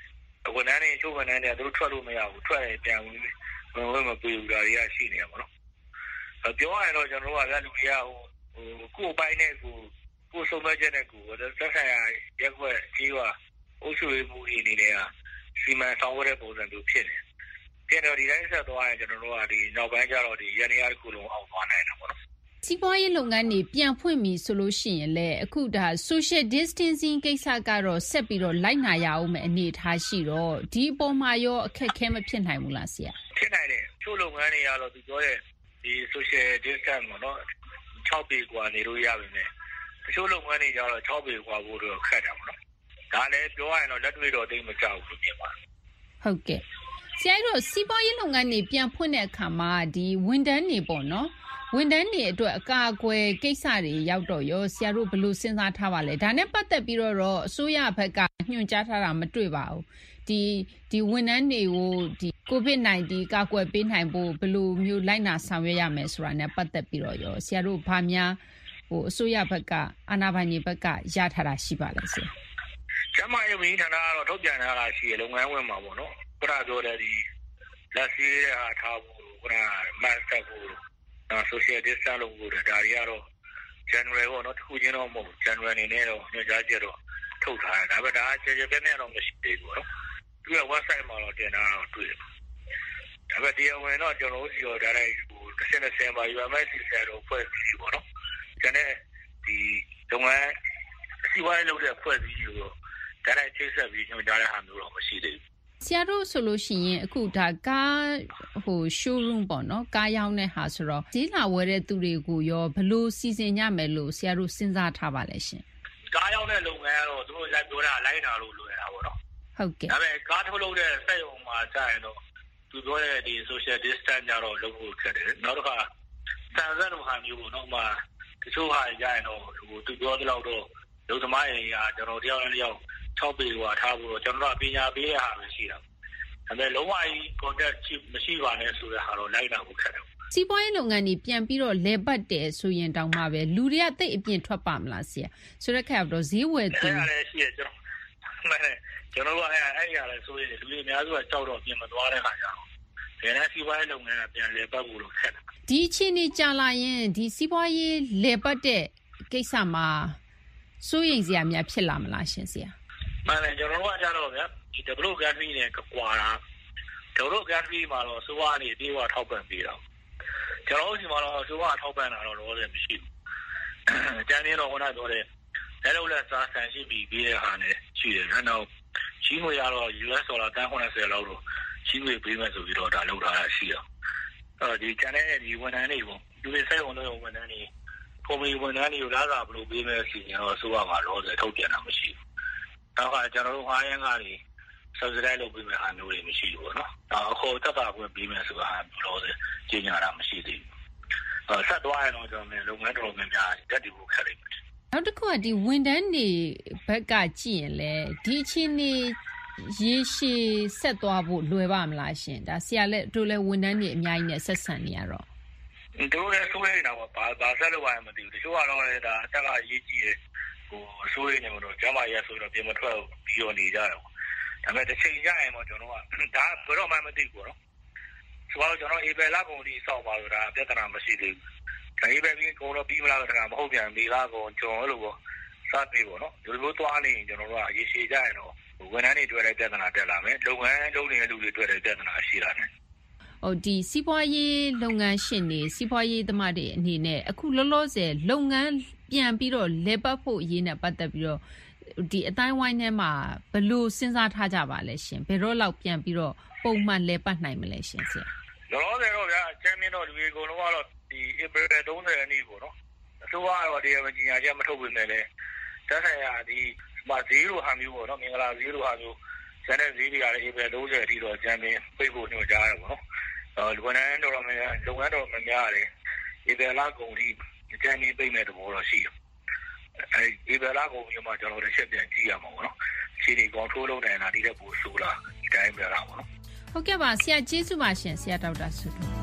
ဝန်ထမ်းတွေချိုးဝန်ထမ်းတွေသူတို့ထွက်လို့မရဘူးထွက်ရင်ပြန်ဝင်ဝင်ဝင်မပြေဘူးဒါတွေကရှိနေရပါတော့ပြောရရင်တော့ကျွန်တော်တို့ကလူတွေကဟိုကိုယ်ပိုင်းနဲ့ကိုကိုယ်ဆုံးမချက်နဲ့ကိုသက်ဆိုင်ရာရက်ွက်ကြီးကအုပ်စုရေးမှုတွေအနေနဲ့စီမံဆောင်ရွက်တဲ့ပုံစံမျိုးဖြစ်နေပြန်တော့ဒီတိုင်းဆက်သွားရင်ကျွန်တော်တို့ကဒီနောက်ပိုင်းကျတော့ဒီရန်ရတစ်ခုလုံးအောင်သွားနိုင်တာပေါ့နော်စီးပွားရေးလုပ်ငန်းတွေပြန်ဖွင့်ပြီဆိုလို့ရှိရင်လည်းအခုဒါ social distancing ကိစ္စကတော့ဆက်ပြီးတော့လိုက်နာရအောင်မယ်အနေထားရှိတော့ဒီအပေါ်မှာရောအခက်အခဲမဖြစ်နိုင်ဘူးလားဆရာဖြစ်နိုင်တယ်ချို့လုပ်ငန်းတွေကတော့သူပြောတဲ့ဒီ social distance ပေါ့နော်၆ပေกว่าနေလို့ရပါမယ်တချို့လုပ်ငန်းတွေကျတော့၆ပေกว่าဖို့တော့ခက်တာပေါ့နော်ဒါလည်းပြောရရင်တော့လက်တွေ့တော့တိတ်မကြောက်ဘူးပြင်ပါဟုတ်ကဲ့ဆရာတို့စီးပွားရေးလုပ်ငန်းတွေပြန်ဖွင့်တဲ့အခါမှာဒီဝန်ထမ်းတွေပေါ့နော်ဝန်ထမ်းတွေအတွက်အကာအကွယ်ကိစ္စတွေရောက်တော့ရောဆရာတို့ဘယ်လိုစဉ်းစားထားပါလဲဒါနဲ့ပတ်သက်ပြီးတော့အစိုးရဘက်ကညွှန်ကြားထားတာမတွေ့ပါဘူးဒီဒီဝန်ထမ်းတွေကိုဒီ ကိုဗစ်၁၉ ကာကွယ်ပေးနိုင်ဖို့ဘယ်လိုမျိုးလိုက်နာဆောင်ရွက်ရမယ်ဆိုတာနဲ့ပတ်သက်ပြီးတော့ရောဆရာတို့ဘာများဟိုအစိုးရဘက်ကအာဏာပိုင်တွေဘက်ကရထားတာရှိပါလဲဆရာကျမရဲ့ဝန်ကြီးဌာနကတော့ထုတ်ပြန်ထားတာရှိရလုပ်ငန်းဝင်မှာပေါ့နော်ခုနပြောတဲ့ဒီလက်စီးတဲ့အားထားဖို့ခုနမတ်တက်ဖို့နော် social distance လို့ပြောတာဒါတွေကတော့ general ပေါ့နော်တစ်ခုချင်းတော့မဟုတ် general အနေနဲ့တော့ညွှန်ကြားချက်တော့ထုတ်ထားတယ်ဒါပေမဲ့ဒါအခြေအခြေပြည့်ပြည့်တော့မရှိသေးဘူးနော်သူက website မှာတော့တင်ထားတော့တွေ့တယ်ဒါပေမဲ့တရားဝင်တော့ကျွန်တော်တို့စီတော့ဒါတိုင်းဟိုတစ်ဆင့်တစ်ဆင့်ပါ ယူ အမ် အက် စီ ဆယ်တော့ဖွဲ့ပြီးပေါ့နော်ကျန်တဲ့ဒီလုပ်ငန်းအစီအဝါးလုပ်တဲ့ဖွဲ့ပြီးကိုဒါတိုင်းချိတ်ဆက်ပြီးညွှန်ကြားတဲ့ဟာမျိုးတော့မရှိသေးဘူးဆရာတို့ဆိုလို့ရှိရင်အခုဒါကားဟို showroom ပေါ့နော်ကားရောင်းတဲ့ဟာဆိုတော့ဈေးလာဝယ်တဲ့သူတွေကိုရောဘယ်လိုစီစဉ်ကြမယ်လို့ဆရာတို့စဉ်းစားထားပါလဲရှင်ကားရောင်းတဲ့လုပ်ငန်းကတော့သူတို့လည်းပြောတာလိုက်တာလို့လွယ်တာပေါ့နော်ဟုတ်ကဲ့ဒါပေမဲ့ကားထုတ်လုပ်တဲ့စက်ရုံမှာကြာရင်တော့သူပြောတဲ့ဒီ social distance ကြတော့လုပ်ဖို့ခက်တယ်နောက်တစ်ခါစံစက်လိုဟာမျိုးပေါ့နော်ဥပမာတချို့ဟာကြာရင်တော့ဟိုသူပြောတဲ့လောက်တော့လူသမားရင်ကကျွန်တော်တယောက်နဲ့တယောက်၆ပေဟိုထားဖို့တော့ကျွန်တော်တို့ပညာပေးရတာပဲရှိတာဒါပေမဲ့လုံးဝကြီး contact မရှိပါနဲ့ဆိုတဲ့ဟာတော့လိုက်တာကိုခက်တယ်စီးပွားရေးလုပ်ငန်းတွေပြန်ပြီးတော့လဲပတ်တယ်ဆိုရင်တောင်မှပဲလူတွေကတိတ်အပြင်ထွက်ပါမလားဆရာဆိုတဲ့ခါတော့ဈေးဝယ်သူအဲ့ဒါလည်းရှိရကျွန်တော်မှန်တယ်ကျွန်တော်တို့အဲ့အဲ့ရလဲဆိုရင်လူတွေအများစုကကြောက်တော့ပြင်မသွားတဲ့ခါကျတော့ဒီနေ့စီးပွားရေးလုပ်ငန်းကပြန်လဲပတ်ဖို့လို့ခက်တယ်ဒီအချိန်ကြီးကြာလာရင်ဒီစီးပွားရေးလဲပတ်တဲ့ကိစ္စမှာစိုးရိမ်စရာများဖြစ်လာမလားရှင်ဆရာမှန်တယ်ကျွန်တော်တို့ကကြတော့ဗျာဒီ develop country နဲ့ကွာတာ develop country မှာတော့စိုးရအနေနဲ့ပြေဝထောက်ပံ့ပေးတော့ကျွန်တော်တို့ဒီမှာတော့စိုးရထောက်ပံ့တာတော့လောဆယ်မရှိဘူး။ကျန်နေတော့ဟိုနောက်ပြောတဲ့လက်လုံးလက်စားဆန်ရှိပြီးပြီးတဲ့ဟာနဲ့ရှိတယ်။နောက်ရှိငွေရတော့ ယူ အက်စ် ဒေါ်လာတန်းခုနှစ်ဆယ်လောက်တော့ရှိငွေပေးမယ်ဆိုပြီးတော့ဒါလုပ်ထားတာရှိတော့အဲဒီကျန်တဲ့ဒီဝန်ထမ်းတွေပေါ့လူတွေစိတ်ဝင်လို့ဝန်ထမ်းတွေကွန်မီဝန်ထမ်းတွေကိုလာစားဘလို့ပေးမယ်စီရင်တော့စိုးရမှာလောဆယ်ထုတ်ပြန်တာမရှိဘူး။နောက်ကကျွန်တော်တို့ဟာရန်ကားတွေ subsidize လုပ်ပေးမယ်ဟာမျိုးတွေမရှိဘူးပေါ့နော်။နောက်အခုတက်တာခွင့်ပေးမယ်ဆိုတာဟာလောဆယ်ကျင်းညာတာမရှိသေးဘူး။ဆက်သွားရင်တော့ကျွန်တော်လုပ်ငန်းတော်များများတက်တည်ဖို့ခက်လိမ့်မယ်။နောက်တစ်ခုကဒီဝန်ထမ်းတွေဘက်ကကြည့်ရင်လေဒီအချင်းနေရေရှည်ဆက်သွားဖို့လွယ်ပါမလားရှင်။ဒါဆရာလည်းတို့လည်းဝန်ထမ်းတွေအများကြီးနဲ့ဆက်ဆံနေရတော့တို့လည်းဆိုးနေတာပေါ့ဘာဘာဆက်လို့ရမှမသိဘူးတချို့ကတော့လည်းဒါအတက်ကရေးကြည့်တယ်ဟိုဆိုးနေမှာတော့ကျမရဆိုတော့ပြင်မထွက်ပြီးတော့နေကြတယ်ပေါ့ဒါပေမဲ့တစ်ချိန်ကြရင်တော့ကျွန်တော်ကဒါဘယ်တော့မှမသိဘူးနော်ဆိုတော့ကျွန်တော်အေဘယ်လာကုန်ဒီစောက်ပါလို့ဒါပြဿနာမရှိသေးဘူးဒါအေဘယ်ပြီးကုန်တော့ပြီးမလားတော့မဟုတ်ပြန်မေလာကုန်ကျွန်တော်လို့ပေါ့စသည်ပေါ့နော်ဒီလိုသွားနေကျွန်တော်တို့ကရေရှည်ကြရင်တော့ဝန်ထမ်းတွေတွေ့တဲ့ပြဿနာတက်လာမယ်လုပ်ငန်းလုပ်နေတဲ့လူတွေတွေ့တဲ့ပြဿနာရှိလာတယ်ဟိုဒီစီးပွားရေးလုပ်ငန်းရှင်တွေစီးပွားရေးသမားတွေအနေနဲ့အခုလောလောဆယ်လုပ်ငန်းပြန်ပြီးတော့လဲပတ်ဖို့အရေးနဲ့ပတ်သက်ပြီးတော့ဒီအတိုင်းဝိုင်းထဲမှာဘယ်လိုစဉ်းစားထားကြပါလဲရှင်ဘယ်တော့လောက်ပြန်ပြီးတော့ပုံမှန်လဲပတ်နိုင်မလဲရှင်ဆရာလောလောဆယ်တော့ဗျာအချမ်းမင်းတော့လူတွေအကုန်လုံးကတော့ဒီ April သုံးဆယ်ရက်နေ့ပေါ့နော်အစိုးရကတော့ဒီမကြီးညာချက်မထုတ်ပြင်နဲ့လေတက်ဆိုင်ရာဒီမဈေးလိုဟာမျိုးပေါ့နော်မင်္ဂလာဈေးလိုဟာမျိုးကျန်တဲ့ဈေးတွေကလည်း April သုံးဆယ်အထိတော့အချမ်းမင်းပိတ်ဖို့ညွှန်ကြားရတယ်ပေါ့နော်အဲဝန်ထမ်းတော်များများလုပ်ငန်းတော်များများတယ် April လကုန်ထိအချမ်းမင်းပိတ်မဲ့သဘောတော့ရှိတယ်အဲဒီဘယ်လာကုန်ပြီးမှကျွန်တော်တို့ချက်ပြန်ကြည့်ရမှာပေါ့နော်ခြေတွေကောင်ထိုးလုံးနိုင်တာဒီတဲ့ပို့ဆိုးလာဒီတိုင်းပဲလားပေါ့နော်ဟုတ်ကဲ့ပါဆရာကျေးဇူးပါရှင်ဆရာဒေါက်တာဆုတို့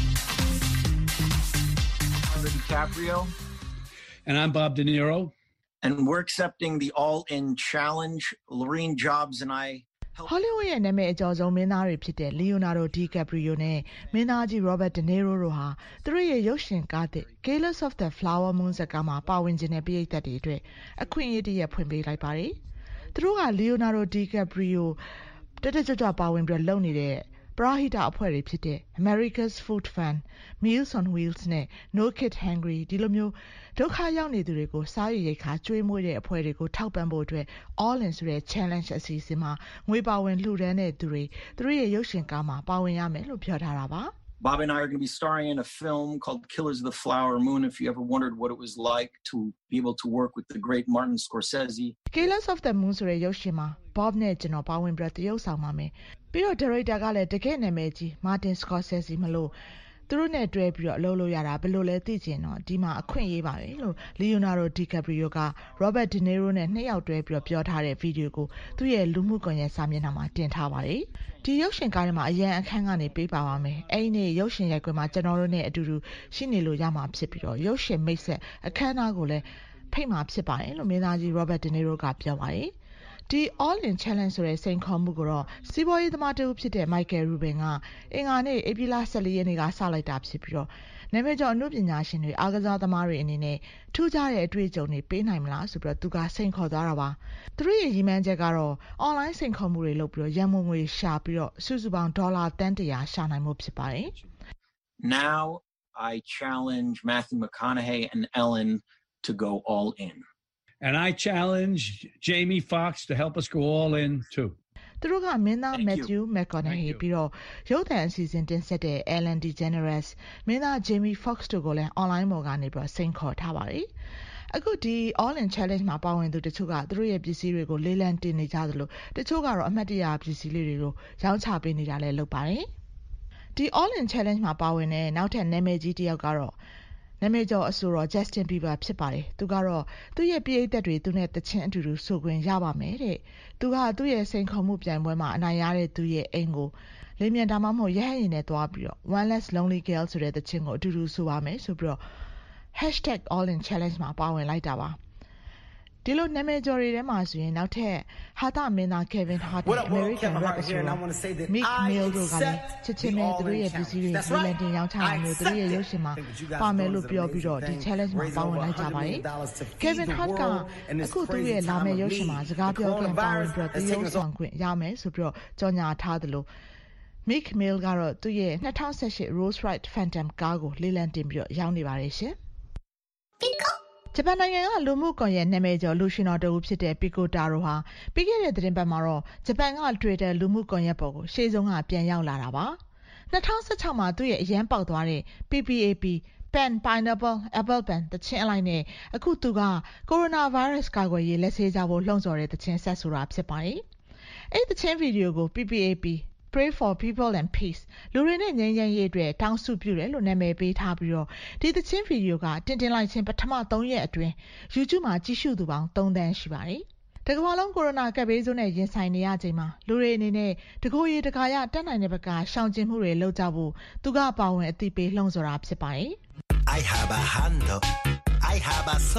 And I'm Bob De Niro. And we're accepting the all-in challenge. Lorene Jobs and I Hollywood ရဲ့နာမည်အကျော်ဆုံးမင်းသားတွေဖြစ်တဲ့ Leonardo DiCaprio နဲ့မင်းသားကြီး Robert De Niro တို့ဟာသူတို့ရဲ့ရုပ်ရှင်ကားသစ် Killers of the Flower Moon ဇာတ်ကားမှာပါဝင်ခြင်းနဲ့ပရိသတ်တွေအတွက်အခွင့်အရေးတစ်ရပ်ဖွင့်ပေးလိုက်ပါတယ်။သူတို့က Leonardo DiCaprio တက်တက်ကြွကြွပါဝင်ပြီးလုပ်နေတဲ့ပရာဟိတအဖွဲ့တွေဖြစ်တဲ့ America's Food Fund, Meals on Wheels နဲ့ No Kid Hungry ဒီလိုမျိုးဒုက္ခရောက်နေသူတွေကိုစားရည်ရိက္ခာကျွေးမွေးတဲ့အဖွဲ့တွေကိုထောက်ပံ့ဖို့အတွက် All In ဆိုတဲ့ challenge အစီအစဉ်မှာငွေပါဝင်လှူဒန်းတဲ့သူတွေသူတို့ရဲ့ရုပ်ရှင်ကားမှာပါဝင်ရမယ်လို့ပြောထားတာပါ Bob and I are going to be starring in a film called Killers of the Flower Moon. If you ever wondered what it was like to be able to work with the great Martin Scorsese. Killers of the Moon ဆိုတဲ့ရုပ်ရှင်မှာ Bob နဲ့ကျွန်တော်ပါဝင်ပြီးတရုပ်ဆောင်ပါမယ်။ပြီးတော့ director ကလည်းတကယ်နာမည်ကြီး Martin Scorsese မလို့သူတို့နဲ့တွဲပြီးတော့အလုပ်လုပ်ရတာဘယ်လိုလဲသိချင်တော့ဒီမှာအခွင့်အရေးပါပဲလို့ Leonardo DiCaprio က Robert De Niro နဲ့နှစ်ယောက်တွဲပြီးတော့ပြောထားတဲ့ဗီဒီယိုကိုသူ့ရဲ့လူမှုကွန်ရက်စာမျက်နှာမှာတင်ထားပါတယ်။ဒီရုပ်ရှင်ကားထဲမှာအရန်အခန်းကနေပေးပါပါမယ်။အဲ့ဒီနေ့ရုပ်ရှင်ရိုက်ကွင်းမှာကျွန်တော်တို့နဲ့အတူတူရှိနေလို့ရမှာဖြစ်ပြီးတော့ရုပ်ရှင်မိတ်ဆက်အခမ်းအနားကိုလည်းဖိတ်မှာဖြစ်ပါတယ်လို့မင်းသားကြီး Robert De Niro ကပြောပါတယ်။ဒီ All In Challenge ဆိုတဲ့စိန်ခေါ်မှုကိုတော့စီးပွားရေးသမားတဦးဖြစ်တဲ့ Michael Rubin ကအင်္ဂါနေ့ဧပြီလ၁၄ရက်နေ့ကစလိုက်တာဖြစ်ပြီးတော့နာမည်ကျော်အမှုပညာရှင်တွေအားကစားသမားတွေအနေနဲ့ထူးခြားတဲ့အတွေ့အကြုံတွေပေးနိုင်မလားဆိုပြီးတော့သူကစိန်ခေါ်သွားတာပါသူတို့ရဲ့ရည်မှန်းချက်ကတော့ online စိန်ခေါ်မှုတွေလုပ်ပြီးတော့ရန်ပုံငွေရှာပြီးတော့စုစုပေါင်းဒေါ်လာတန်တရာရှာနိုင်မှုဖြစ်ပါတယ် Now I challenge Matthew McConaughey and Ellen to go all in.And I challenge Jamie Foxx to help us go all in too. သူတို့ကမင်းသား Matthew McConaughey ပြီးတော့ရုပ်သံအစီအစဉ်တင်ဆက်တဲ့ Ellen DeGeneres မင်းသား Jamie Foxx တို့ကိုလည်း online ပေါ်ကနေပြီးတော့စိန်ခေါ်ထားပါတယ်။အခုဒီ All In Challenge မှာပါဝင်သူတချို့ကသူတို့ရဲ့ပစ္စည်းတွေကိုလေးလံတင်နေကြသလိုတချို့ကတော့အမှတ်တရပစ္စည်းလေးတွေကိုရောင်းချပေးနေတာလည်းလုပ်ပါတယ်။ဒီ All In Challenge မှာပါဝင်တဲ့နောက်ထပ်နာမည်ကြီးတစ်ယောက်ကတော့နာမည်ကျော်အဆိုတော် Justin Bieber ဖြစ်ပါတယ်။သူကတော့သူ့ရဲ့ပရိသတ်တွေသူနဲ့တချင်းအတူတူဆိုခွင့်ရပါမယ်တဲ့။သူကသူ့ရဲ့စိန်ခေါ်မှုပြိုင်ပွဲမှာအနိုင်ရတဲ့သူရဲ့အိမ်ကိုလေမြန်ဒါမှမဟုတ်ရဟတ်ရင်နဲ့တွားပြီးတော့ One Less Lonely Girl ဆိုတဲ့တချင်းကိုအတူတူဆိုပါမယ်ဆိုပြီးတော့ hashtag All In Challenge မှာပါဝင်လိုက်တာပါ။ဒီလိုနာမည်ကျော်တွေထဲမှာဆိုရင်နောက်ထပ်ဟာသမင်းသား Kevin Hart နဲ့ American Rap ဆိုတော့ Meek Mill တို့ကလည်းချက်ချင်းပဲသူတို့ရဲ့ပစ္စည်းတွေလူလန်တင်ရောင်းချတာမျိုးသူတို့ရဲ့ရုပ်ရှင်မှာပါမယ်လို့ပြောပြီးတော့ဒီ challenge မှာပါဝင်လိုက်ကြပါတယ်။ Kevin Hart ကအခုသူ့ရဲ့လာမယ့်ရုပ်ရှင်မှာစကားပြောခွင့်ပါဝင်ပြီးတော့တရုပ်ဆောင်ခွင့်ရမယ်ဆိုပြီးတော့ကြော်ညာထားသလို Meek Mill ကတော့သူ့ရဲ့၂၀၁၈ Rolls-Royce Phantom ကားကိုလေလံတင်ပြီးတော့ရောင်းနေပါတယ်ရှင်။ဂျပန်နိုင်ငံကလူမှုကွန်ရက်နာမည်ကျော်လူရှင်တော်တဦးဖြစ်တဲ့ Pico Taro ဟာပြီးခဲ့တဲ့သတင်းပတ်မှာတော့ဂျပန်က Twitter လူမှုကွန်ရက်ပေါ်ကိုရှေ့ဆုံးကပြန်ရောက်လာတာပါ။၂၀၁၆မှာသူ့ရဲ့အရန်ပေါက်သွားတဲ့ P P A P Pen Pineapple Apple Pen တချင်းအလိုက်နဲ့အခုသူကကိုရိုနာဗိုင်းရပ်စ်ကာကွယ်ရေးလက်ဆေးကြဖို့လှုံ့ဆော်တဲ့တချင်းဆက်ဆိုတာဖြစ်ပါတယ်။အဲ့ဒီတချင်းဗီဒီယိုကို P P A P Pray for People and Peace လူတွေနဲ့ငြိမ်းချမ်းရေးအတွက်တောင်းဆုပြုတယ်လို့နာမည်ပေးထားပြီးတော့ဒီသချင်းဗီဒီယိုကတင်တင်လိုက်ခြင်းပထမ၃ရက်အတွင်း YouTube မှာကြည့်ရှုသူပေါင်း၃သန်းရှိပါတယ်။တကမ္ဘာလုံးကိုရိုနာကပ်ဘေးဆိုးနဲ့ရင်ဆိုင်နေရချိန်မှာလူတွေအနေနဲ့တကိုယ်ရည်တကာရတက်နိုင်တဲ့ဘက်ကရှောင်ကျဉ်မှုတွေလုပ်ကြဖို့သူကပါဝင်အသိပေးလှုံ့ဆော်တာဖြစ်ပါတယ်။ I have a handle. I have a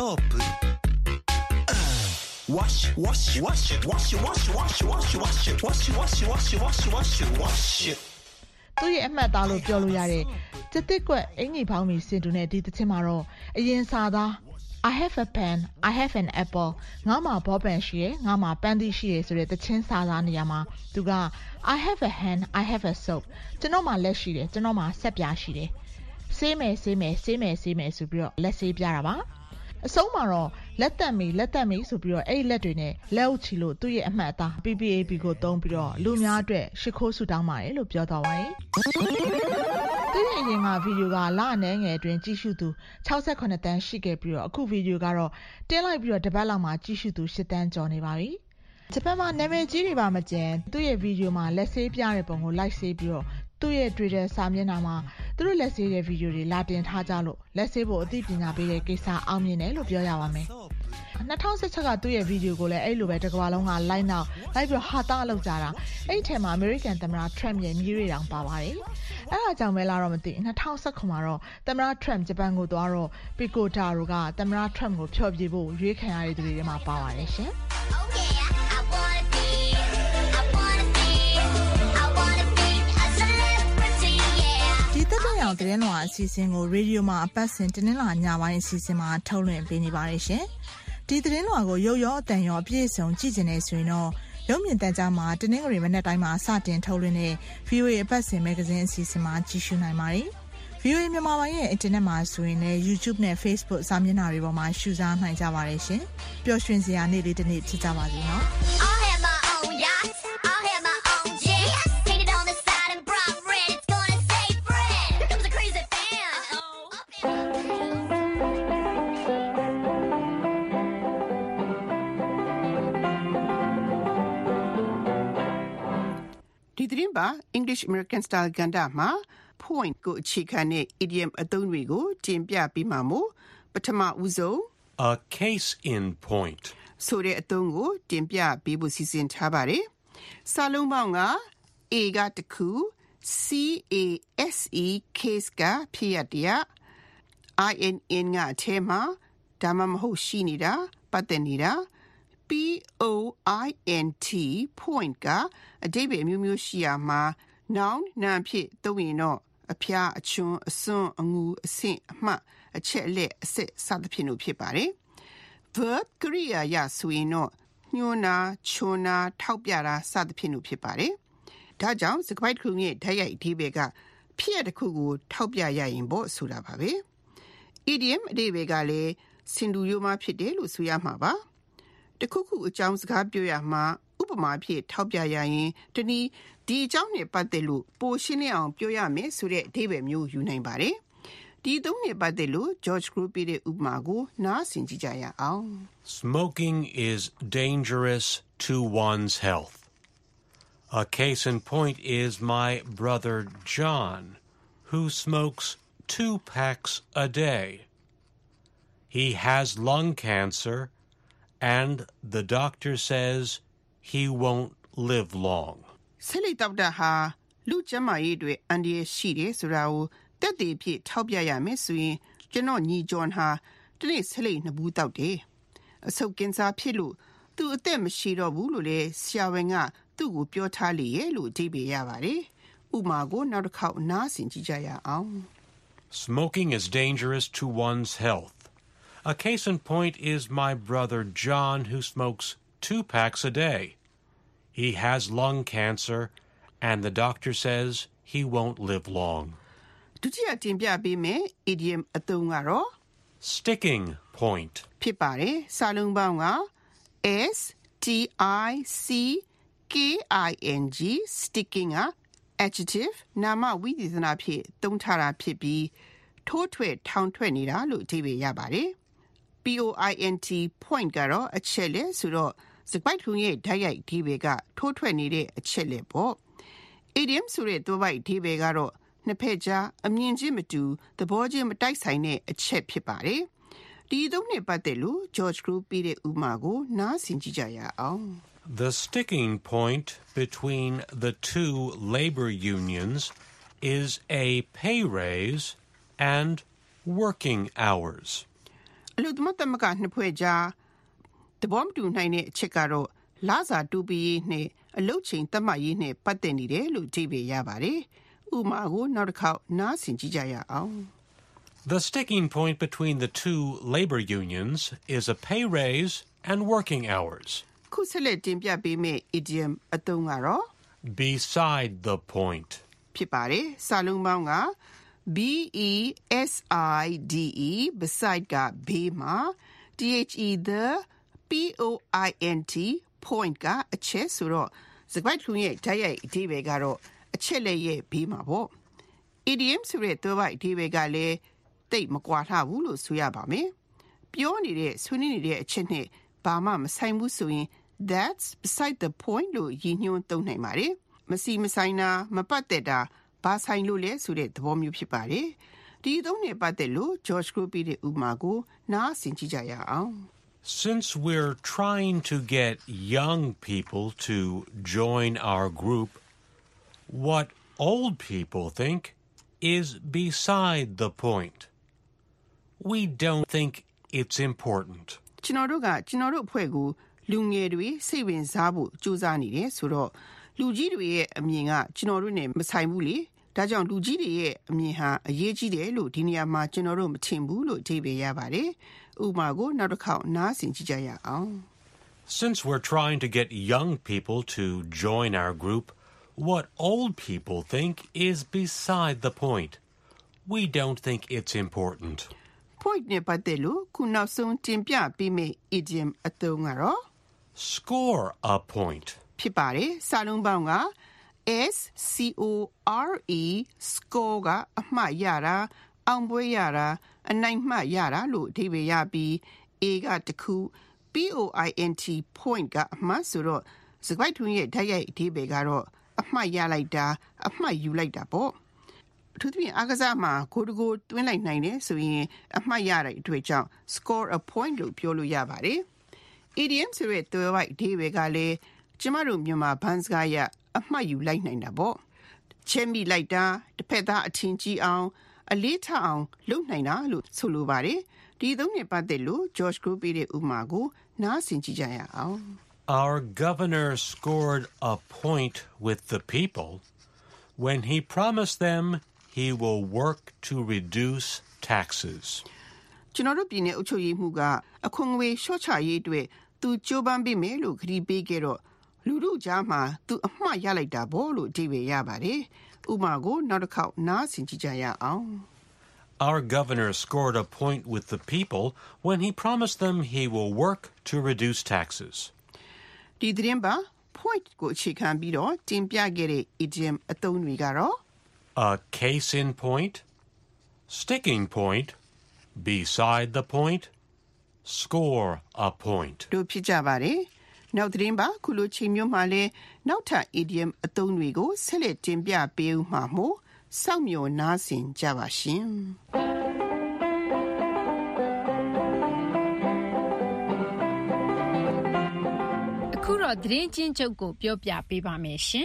soap.Wash, wash, wash it, wash it, wash it, wash it, wash it, wash it, wash it, wash it, wash it, wash it, wash it, wash it. သူရဲ့အမှတ်သားလို့ပြောလို့ရတဲ့စက်တစ်ကွက်အင်ကြီးပေါင်းပြီးစင်တူနဲ့ဒီတချင်းမှာတော့အရင်စာသား I have a pen, I have an apple ငါမှာဘောပန်ရှိရယ်ငါမှာပန်းသီးရှိရယ်ဆိုတဲ့တချင်းစာသားနေရာမှာသူက I have a hand, I have a soap ကျွန်တော်မှာလက်ရှိတယ်ကျွန်တော်မှာဆက်ပြားရှိတယ်ဆေးမယ်ဆေးမယ်ဆေးမယ်ဆေးမယ်ဆိုပြီးတော့လက်ဆေးပြတာပါအဆုံးမှာတော့လက်သက်မီလက်သက်မီဆိုပြီးတော့အဲ့လက်တွေနဲ့လက်အုပ်ချီလို့သူ့ရဲ့အမှတ်အသား P P A P ကိုသုံးပြီးတော့လူများအတွက်ရှ िख ိုးဆူတောင်းပါတယ်လို့ပြောသွားပါတယ်။သူရဲ့အရင်ကဗီဒီယိုကလအနေငယ်အတွင်းကြည့်ရှုသူ၆၈တန်းရှိခဲ့ပြီးတော့အခုဗီဒီယိုကတော့တင်းလိုက်ပြီးတော့တစ်ပတ်လောက်မှကြည့်ရှုသူ၈တန်းကျော်နေပါပြီ။ဂျပန်မှာနာမည်ကြီးတွေပါမကျန်သူ့ရဲ့ဗီဒီယိုမှာလက်ဆေးပြတဲ့ပုံကို like ဆေးပြီးတော့သူ့ရဲ့ Twitter စာမျက်နှာမှာသူတို့လက်ဆေးတဲ့ဗီဒီယိုတွေလာတင်ထားကြလို့လက်ဆေးဖို့အသိပညာပေးတဲ့ကိစ္စအောင်မြင်တယ်လို့ပြောရပါမယ်။၂၀၁၆ကသူ့ရဲ့ဗီဒီယိုကိုလည်းအဲ့လိုပဲတစ်ကမ္ဘာလုံးက like နောက် like ပြီးဟာတာလောက်ကြတာအဲ့ထဲမှာ American သမ္မတ Trump ရဲ့မြေတွေတောင်ပါပါတယ်အဲ့ဒါကြောင့်ပဲလားတော့မသိ၂၀၁၉မှာတော့သမ္မတ Trump ဂျပန်ကိုသွားတော့ Pico Taro ကသမ္မတ Trump ကိုဖျော်ဖြေဖို့ရွေးခံရတဲ့သူတွေထဲမှာပါပါတယ်ရှင်ဒီတက်တဲ့အောင်သတင်းလွှာအစီအစဉ်ကိုရေဒီယိုမှာအပတ်စဉ်တင်းလာညပိုင်းအစီအစဉ်မှာထုတ်လွှင့်ပေးနေပါတယ်ရှင်ဒီသတင်းလွှာကိုရုပ်ရောအတန်ရောအပြည့်အစုံကြည့်နေဆိုရင်တော့ရုပ်မြင်သံကြားမှာတင်းငရီမနေ့တိုင်းမှာစတင်ထုတ်လွှင့်တဲ့ ဗီအိုအေ အပတ်စဉ်မဂ္ဂဇင်းအစီအစဉ်မှာကြည့်ရှုနိုင်ပါတယ် ဗီအိုအေ မြန်မာပိုင်းရဲ့အင်တာနက်မှာဆိုရင်လည်း YouTube နဲ့ Facebook စာမျက်နှာတွေပေါ်မှာရှုစားနိုင်ကြပါတယ်ရှင်ပျော်ရွှင်စရာနေ့လေးတစ်နေ့ဖြစ်ကြပါစေနော် English American Style ကဏ္ဍမှာ point ကိုအခြေခံတဲ့ idiom အသုံးတွေကိုတင်ပြပေးမှာမို့ပထမဦးဆုံး a case in point ဆိုတဲ့အသုံးကိုတင်ပြပေးဖို့စီစဉ်ထားပါတယ်။စာလုံးပေါင်းက A ကတစ်ခု C A S E case ကဖြစ်ရတရား I N N ကအထဲမှာဒါမှမဟုတ်ရှိနေတာပတ်သက်နေတာ P O I N T point ကအဓိပ္ပာယ်မျိုးမျိုးရှိရမှာ noun နာမ်ဖြစ်သုံးရင်တော့အဖျားအချွန်းအစွန်းအငူအဆင့်အမှတ်အချက်အလက်အစစ်စသဖြင့်လို့ဖြစ်ပါတယ် verb ကရိယာရဆိုရင်တော့ညှိုးနာချွန်းနာထောက်ပြတာစသဖြင့်လို့ဖြစ်ပါတယ်ဒါကြောင့်စကားပိုက်တစ်ခုရဲ့ဓာတ်ရိုက်အဓိပ္ပာယ်ကဖြစ်ရတစ်ခုကိုထောက်ပြရရင်ပေါ့ဆိုတာပါပဲ idiom အဓိပ္ပာယ်ကလည်းစင်တူရိုးမှဖြစ်တယ်လို့ဆိုရမှာပါတခုခုအကြောင်းစကားပြောရမှာဥပမာဖြစ်ထောက်ပြရရင်တနည်းဒီအကြောင်းနဲ့ပတ်သက်လို့ပိုရှင်းလင်းအောင်ပြောရမယ်ဆိုတဲ့အဓိပ္ပာယ်မျိုးယူနိုင်ပါတယ်ဒီသုံးနဲ့ပတ်သက်လို့ George Group ပြတဲ့ဥပမာကိုနားဆင်ကြည့်ကြရအောင် Smoking is dangerous to one's health. A case in point is my brother John, who smokes two packs a day. He has lung cancer, and the doctor says he won't live long. ဆက်လက်တောက်တာဟာလူကျန်းမာရေးတွေအန္တရာယ်ရှိတယ်ဆိုတာကိုတက်တည်ဖြစ်ထောက်ပြရမယ်ဆိုရင်ကျွန်တော်ညီဂျွန်ဟာတနေ့ဆက်လက်နှစ်ဘူးတောက်တယ်အဆုတ်ကင်ဆာဖြစ်လို့သူအသက်မရှိတော့ဘူးလို့လေဆရာဝန်ကသူ့ကိုပြောထားလေရဲ့လို့အဓိပ္ပာယ်ရပါတယ်ဥပမာကိုနောက်တစ်ခေါက်နားဆင်ကြည့်ကြရအောင် Smoking is dangerous to one's health. A case in point is my brother John, who smokes two packs a day. He has lung cancer, and the doctor says he won't live long. ဒုတိယတင်ပြပေးမယ် idiom အသုံးကတော့ sticking point ဖြစ်ပါတယ်စာလုံးပေါင်းက S T I C K I N G sticking က adjective နာမဝိသေသနဖြစ်သုံးထားတာဖြစ်ပြီးထိုးထွက်ထောင်ထွက်နေတာလို့အဓိပ္ပာယ်ရပါတယ် P O I N T point ကတော့အချက်လက်ဆိုတော့စကားပိုက်ထုံးရဲ့ဓာတ်ရိုက်အဓိပ္ပာယ်ကထိုးထွက်နေတဲ့အချက်လက်ပေါ့ idiom ဆိုတဲ့သွယ်ပိုက်အဓိပ္ပာယ်ကတော့နှစ်ဖက်ကြားအမြင်ချင်းမတူသဘောချင်းမတိုက်ဆိုင်တဲ့အချက်ဖြစ်ပါတယ်ဒီသုံးနဲ့ပတ်သက်လို့ George Group ပြတဲ့ဥပမာကိုနားဆင်ကြည့်ကြရအောင် The sticking point between the two labor unions is a pay raise and working hours. အလုပ်သမားသမဂ္ဂနှစ်ဖွဲ့ကြားသဘောမတူနိုင်တဲ့အချက်ကတော့လစာတူပီးနဲ့အလုပ်ချိန်သတ်မှတ်ရေးနဲ့ပတ်သက်နေတယ်လို့အဓိပ္ပာယ်ရပါတယ်ဥပမာကိုနောက်တစ်ခေါက်နားဆင်ကြည့်ကြရအောင် The sticking point between the two labor unions is a pay raise and working hours. ခုဆက်လက်တင်ပြပေးမယ့် idiom အသုံးကတော့ beside the point ဖြစ်ပါတယ်စာလုံးပေါင်းက B E S I D E beside ကဘေးမှာ T H E the P O I N T point ကအချက်ဆိုတော့စကားပိုက်ထုံးရဲ့ဓာတ်ရိုက်အဓိပ္ပာယ်ကတော့အချက်လက်ရဲ့ဘေးမှာပေါ့ idiom ဆိုတဲ့သွယ်ပိုက်အဓိပ္ပာယ်ကလည်းတိတ်မကွာလှဘူးလို့ဆိုရပါမယ်ပြောနေတဲ့ဆွေးနွေးနေတဲ့အချက်နဲ့ဘာမှမဆိုင်ဘူးဆိုရင် that's beside the point လို့ရည်ညွှန်းသုံးနိုင်ပါတယ်မစီမဆိုင်တာမပတ်သက်တာဘာဆိုင်လို့လဲဆိုတဲ့သဘောမျိုးဖြစ်ပါတယ်ဒီသုံးနဲ့ပတ်သက်လို့ George Group ပြတဲ့ဥပမာကိုနားဆင်ကြည့်ကြရအောင် Since we're trying to get young people to join our group, what old people think is beside the point. We don't think it's important. ကျွန်တော်တို့ကကျွန်တော်တို့အဖွဲ့ကိုလူငယ်တွေစိတ်ဝင်စားဖို့ကြိုးစားနေတယ်ဆိုတော့လူကြီးတွေရဲ့အမြင်ကကျွန်တော်တို့နဲ့မဆိုင်ဘူးလေဒါကြောင့်လူကြီးတွေရဲ့အမြင်ဟာအရေးကြီးတယ်လို့ဒီနေရာမှာကျွန်တော်တို့မထင်ဘူးလို့အဓိပ္ပာယ်ရပါတယ်ဥပမာကိုနောက်တစ်ခေါက်နားဆင်ကြည့်ကြရအောင် Since we're trying to get young people to join our group, what old people think is beside the point. We don't think it's important. Point နဲ့ပတ်သက်လို့ခုနောက်ဆုံးတင်ပြပေးမယ့် idiom အသုံးကတော့ score a point ဖြစ်ပါတယ်စာလုံးပေါင်းက S C O R E score ကအမှတ်ရတာအောင်ပွဲရတာအနိုင်မှတ်ရတာလို့အဓိပ္ပာယ်ရပြီး A ကတစ်ခု P O I N T point ကအမှတ်ဆိုတော့စကားထုံးရဲ့ဓာတ်ရိုက်အဓိပ္ပာယ်ကတော့အမှတ်ရလိုက်တာအမှတ်ယူလိုက်တာပေါ့အထူးသဖြင့်အားကစားမှာကိုတကိုတွင်းလိုက်နိုင်တယ်ဆိုရင်အမှတ်ရတဲ့အတွေ့အကြောင်း score a point လို့ပြောလို့ရပါတယ် idiom ဆိုတဲ့သွယ်ဝိုက်အဓိပ္ပာယ်ကလည်းကျမတို့မြန်မာဘန်းစကားရအမှတ်ယူလိုက်နိုင်တာပေါ့ချက်မိလိုက်တာတစ်ဖက်သားအထင်ကြီးအောင်အလေးထားအောင်လုပ်နိုင်တာလို့ဆိုလိုပါတယ်ဒီသုံးနဲ့ပတ်သက်လို့ George Group ရဲ့ဥပမာကိုနားဆင်ကြည့်ကြရအောင် Our governor scored a point with the people when he promised them he will work to reduce taxes. ကျွန်တော်တို့ပြည်နယ်အုပ်ချုပ်ရေးမှူးကအခွန်ငွေလျှော့ချရေးအတွက်သူကြိုးပမ်းပေးမယ်လို့ကတိပေးခဲ့တော့လူလူကြားမှာသူအမှားရလိုက်တာပေါ့လို့အဓိပ္ပာယ်ရပါတယ်ဥပမာကိုနောက်တစ်ခေါက်နားဆင်ကြည့်ကြရအောင် Our governor scored a point with the people when he promised them he will work to reduce taxes. ဒီသတင်းပါ point ကိုအခြေခံပြီးတော့တင်ပြခဲ့တဲ့ idiom အသုံးတွေကတော့ a case in point, sticking point, beside the point, score a point. တို့ဖြစ်ကြပါတယ်နောက်သတင်းပါခုလိုချိန်မျိုးမှာလဲနောက်ထပ် idiom အသုံးတွေကိုဆက်လက်တင်ပြပေးဦးမှာမို့စောင့်မျှော်နားဆင်ကြပါရှင်အခုတော့သတင်းချင်းချုပ်ကိုပြောပြပေးပါမယ်ရှင်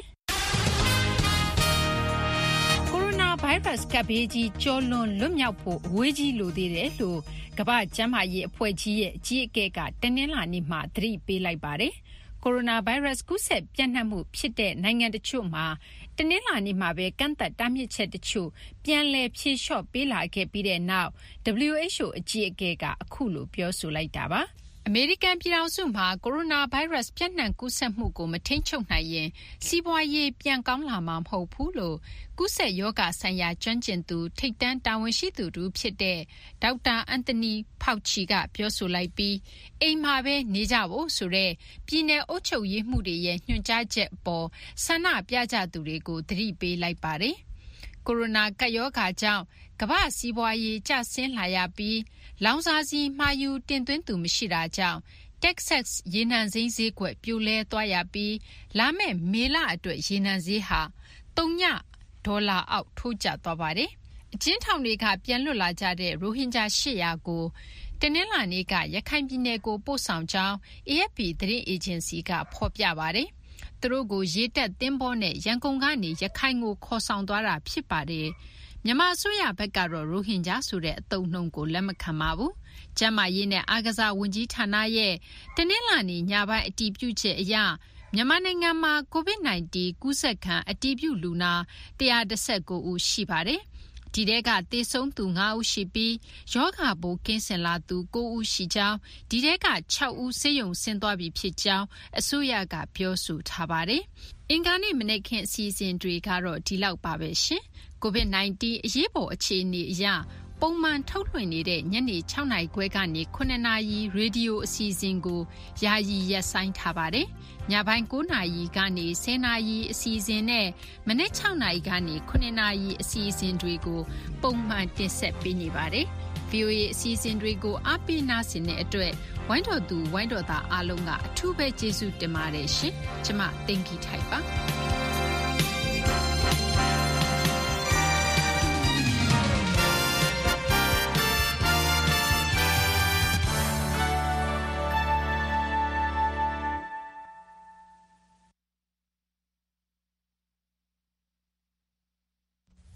ကိုရိုနာဗိုင်းရပ်စ်ကပ်ဘေးကြီးကျော်လွန်လွတ်မြောက်ဖို့အဝေးကြီးလိုသေးတယ်လို့ကမ္ဘာ့ကျန်းမာရေးအဖွဲ့ကြီးရဲ့အကြီးအကဲကတနင်္လာနေ့မှာသတိပေးလိုက်ပါတယ်ကိုရိုနာဗိုင်းရပ်စ်ကူးစက်ပြန့်နှံ့မှုဖြစ်တဲ့နိုင်ငံတချို့မှာတနင်္လာနေ့မှာပဲကန့်သက်တားမြစ်ချက်တချို့ပြန်လည်ဖြေလျှော့ပေးလာခဲ့ပြီးတဲ့နောက် W H O အကြီးအကဲကအခုလိုပြောဆိုလိုက်တာပါအမေရိကန်ပြည်ထောင်စုမှာကိုရိုနာဗိုင်းရပ်စ်ပြန့်နှံ့ကူးစက်မှုကိုမထိန်းချုပ်နိုင်ရင်စီးပွားရေးပြန်ကောင်းလာမှာမဟုတ်ဘူးလို့ကူးစက်ရောဂါဆိုင်ရာကျွမ်းကျင်သူထိပ်တန်းတာဝန်ရှိသူတူဖြစ်တဲ့ဒေါက်တာအန်တိုနီဖောက်ချီကပြောဆိုလိုက်ပြီးအိမ်မှာပဲနေကြဖို့ဆိုတဲ့ပြည်내အုပ်ချုပ်ရေးမှုတွေရဲ့ညွှန်ကြားချက်အပေါ်ဆန္ဒပြကြသူတွေကိုသတိပေးလိုက်ပါတယ်ကိုရိုနာကပ်ရောဂါကြောင့်ကမ္ဘာ့စီးပွားရေးကျဆင်းလာရပြီးလောင်စာဆီမှာယူတင်သွင်းသူမရှိတာကြောင့် Texas ရေနံစိမ်းဈေးကွက်ပြိုလဲသွားရပြီးလာမယ့်မေလအတွက်ရေနံဈေးဟာသုံးညဒေါ်လာအောက်ထိုးကျသွားပါတယ်။အကျဉ်းထောင်တွေကပြန်လွတ်လာကြတဲ့ရိုဟင်ဂျာ၈၀၀ကိုတနင်္လာနေ့ကရခိုင်ပြည်နယ်ကိုပို့ဆောင်ကြောင်း A F P သတင်းအေဂျင်စီကဖော်ပြပါတယ်။သူတို့ကိုရေတပ်သင်္ဘောနဲ့ရန်ကုန်ကနေရခိုင်ကိုခေါ်ဆောင်သွားတာဖြစ်ပါတယ်။မြန်မာအစိုးရဘက်ကတော့ရိုဟင်ဂျာဆိုတဲ့အသုံးအနှုန်းကိုလက်မခံပါဘူး။ကျန်းမာရေးနဲ့အားကစားဝန်ကြီးဌာနရဲ့တနင်္လာနေ့ညပိုင်းအတည်ပြုချက်အရမြန်မာနိုင်ငံမှာ ကိုဗစ် ၁၉ ကူးစက်ခံအတည်ပြုလူနာ၁၁၉ဦးရှိပါတယ်။ဒီထဲကသေဆုံးသူ၅ဦးရှိပြီးရောဂါပိုးကင်းစင်လာသူ၉ဦးရှိကြောင်းဒီထဲက၆ဦးဆေးရုံဆင်းသွားပြီဖြစ်ကြောင်းအစိုးရကပြောဆိုထားပါတယ်။အင်္ဂါနေ့မနေ့ခင်အစီအစဉ်တွေကတော့ဒီလောက်ပါပဲရှင်။ကိုဗစ် ၁၉ အရေးပေါ်အခြေအနေအရပုံမှန်ထုတ်လွှင့်နေတဲ့ညနေ၆နာရီခွဲကနေ၇နာရီရေဒီယိုအစီအစဉ်ကိုယာယီရပ်ဆိုင်းထားပါတယ်။ညပိုင်း၉နာရီကနေ၁၀နာရီအစီအစဉ်နဲ့မနေ့၆နာရီကနေ၇နာရီအစီအစဉ်တွေကိုပုံမှန်တင်ဆက်ပေးနေပါတယ်။ V O A အစီအစဉ်တွေကိုအားပေးနားဆင်တဲ့အတွက်ဝိုင်းတော်သူဝိုင်းတော်သားအားလုံးကအထူးပဲကျေးဇူးတင်ပါတယ်ရှင်။ကျွန်မသိင်္ဂီထိုက်ပါ။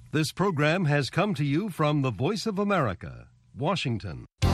This program has come to you from the Voice of America, Washington.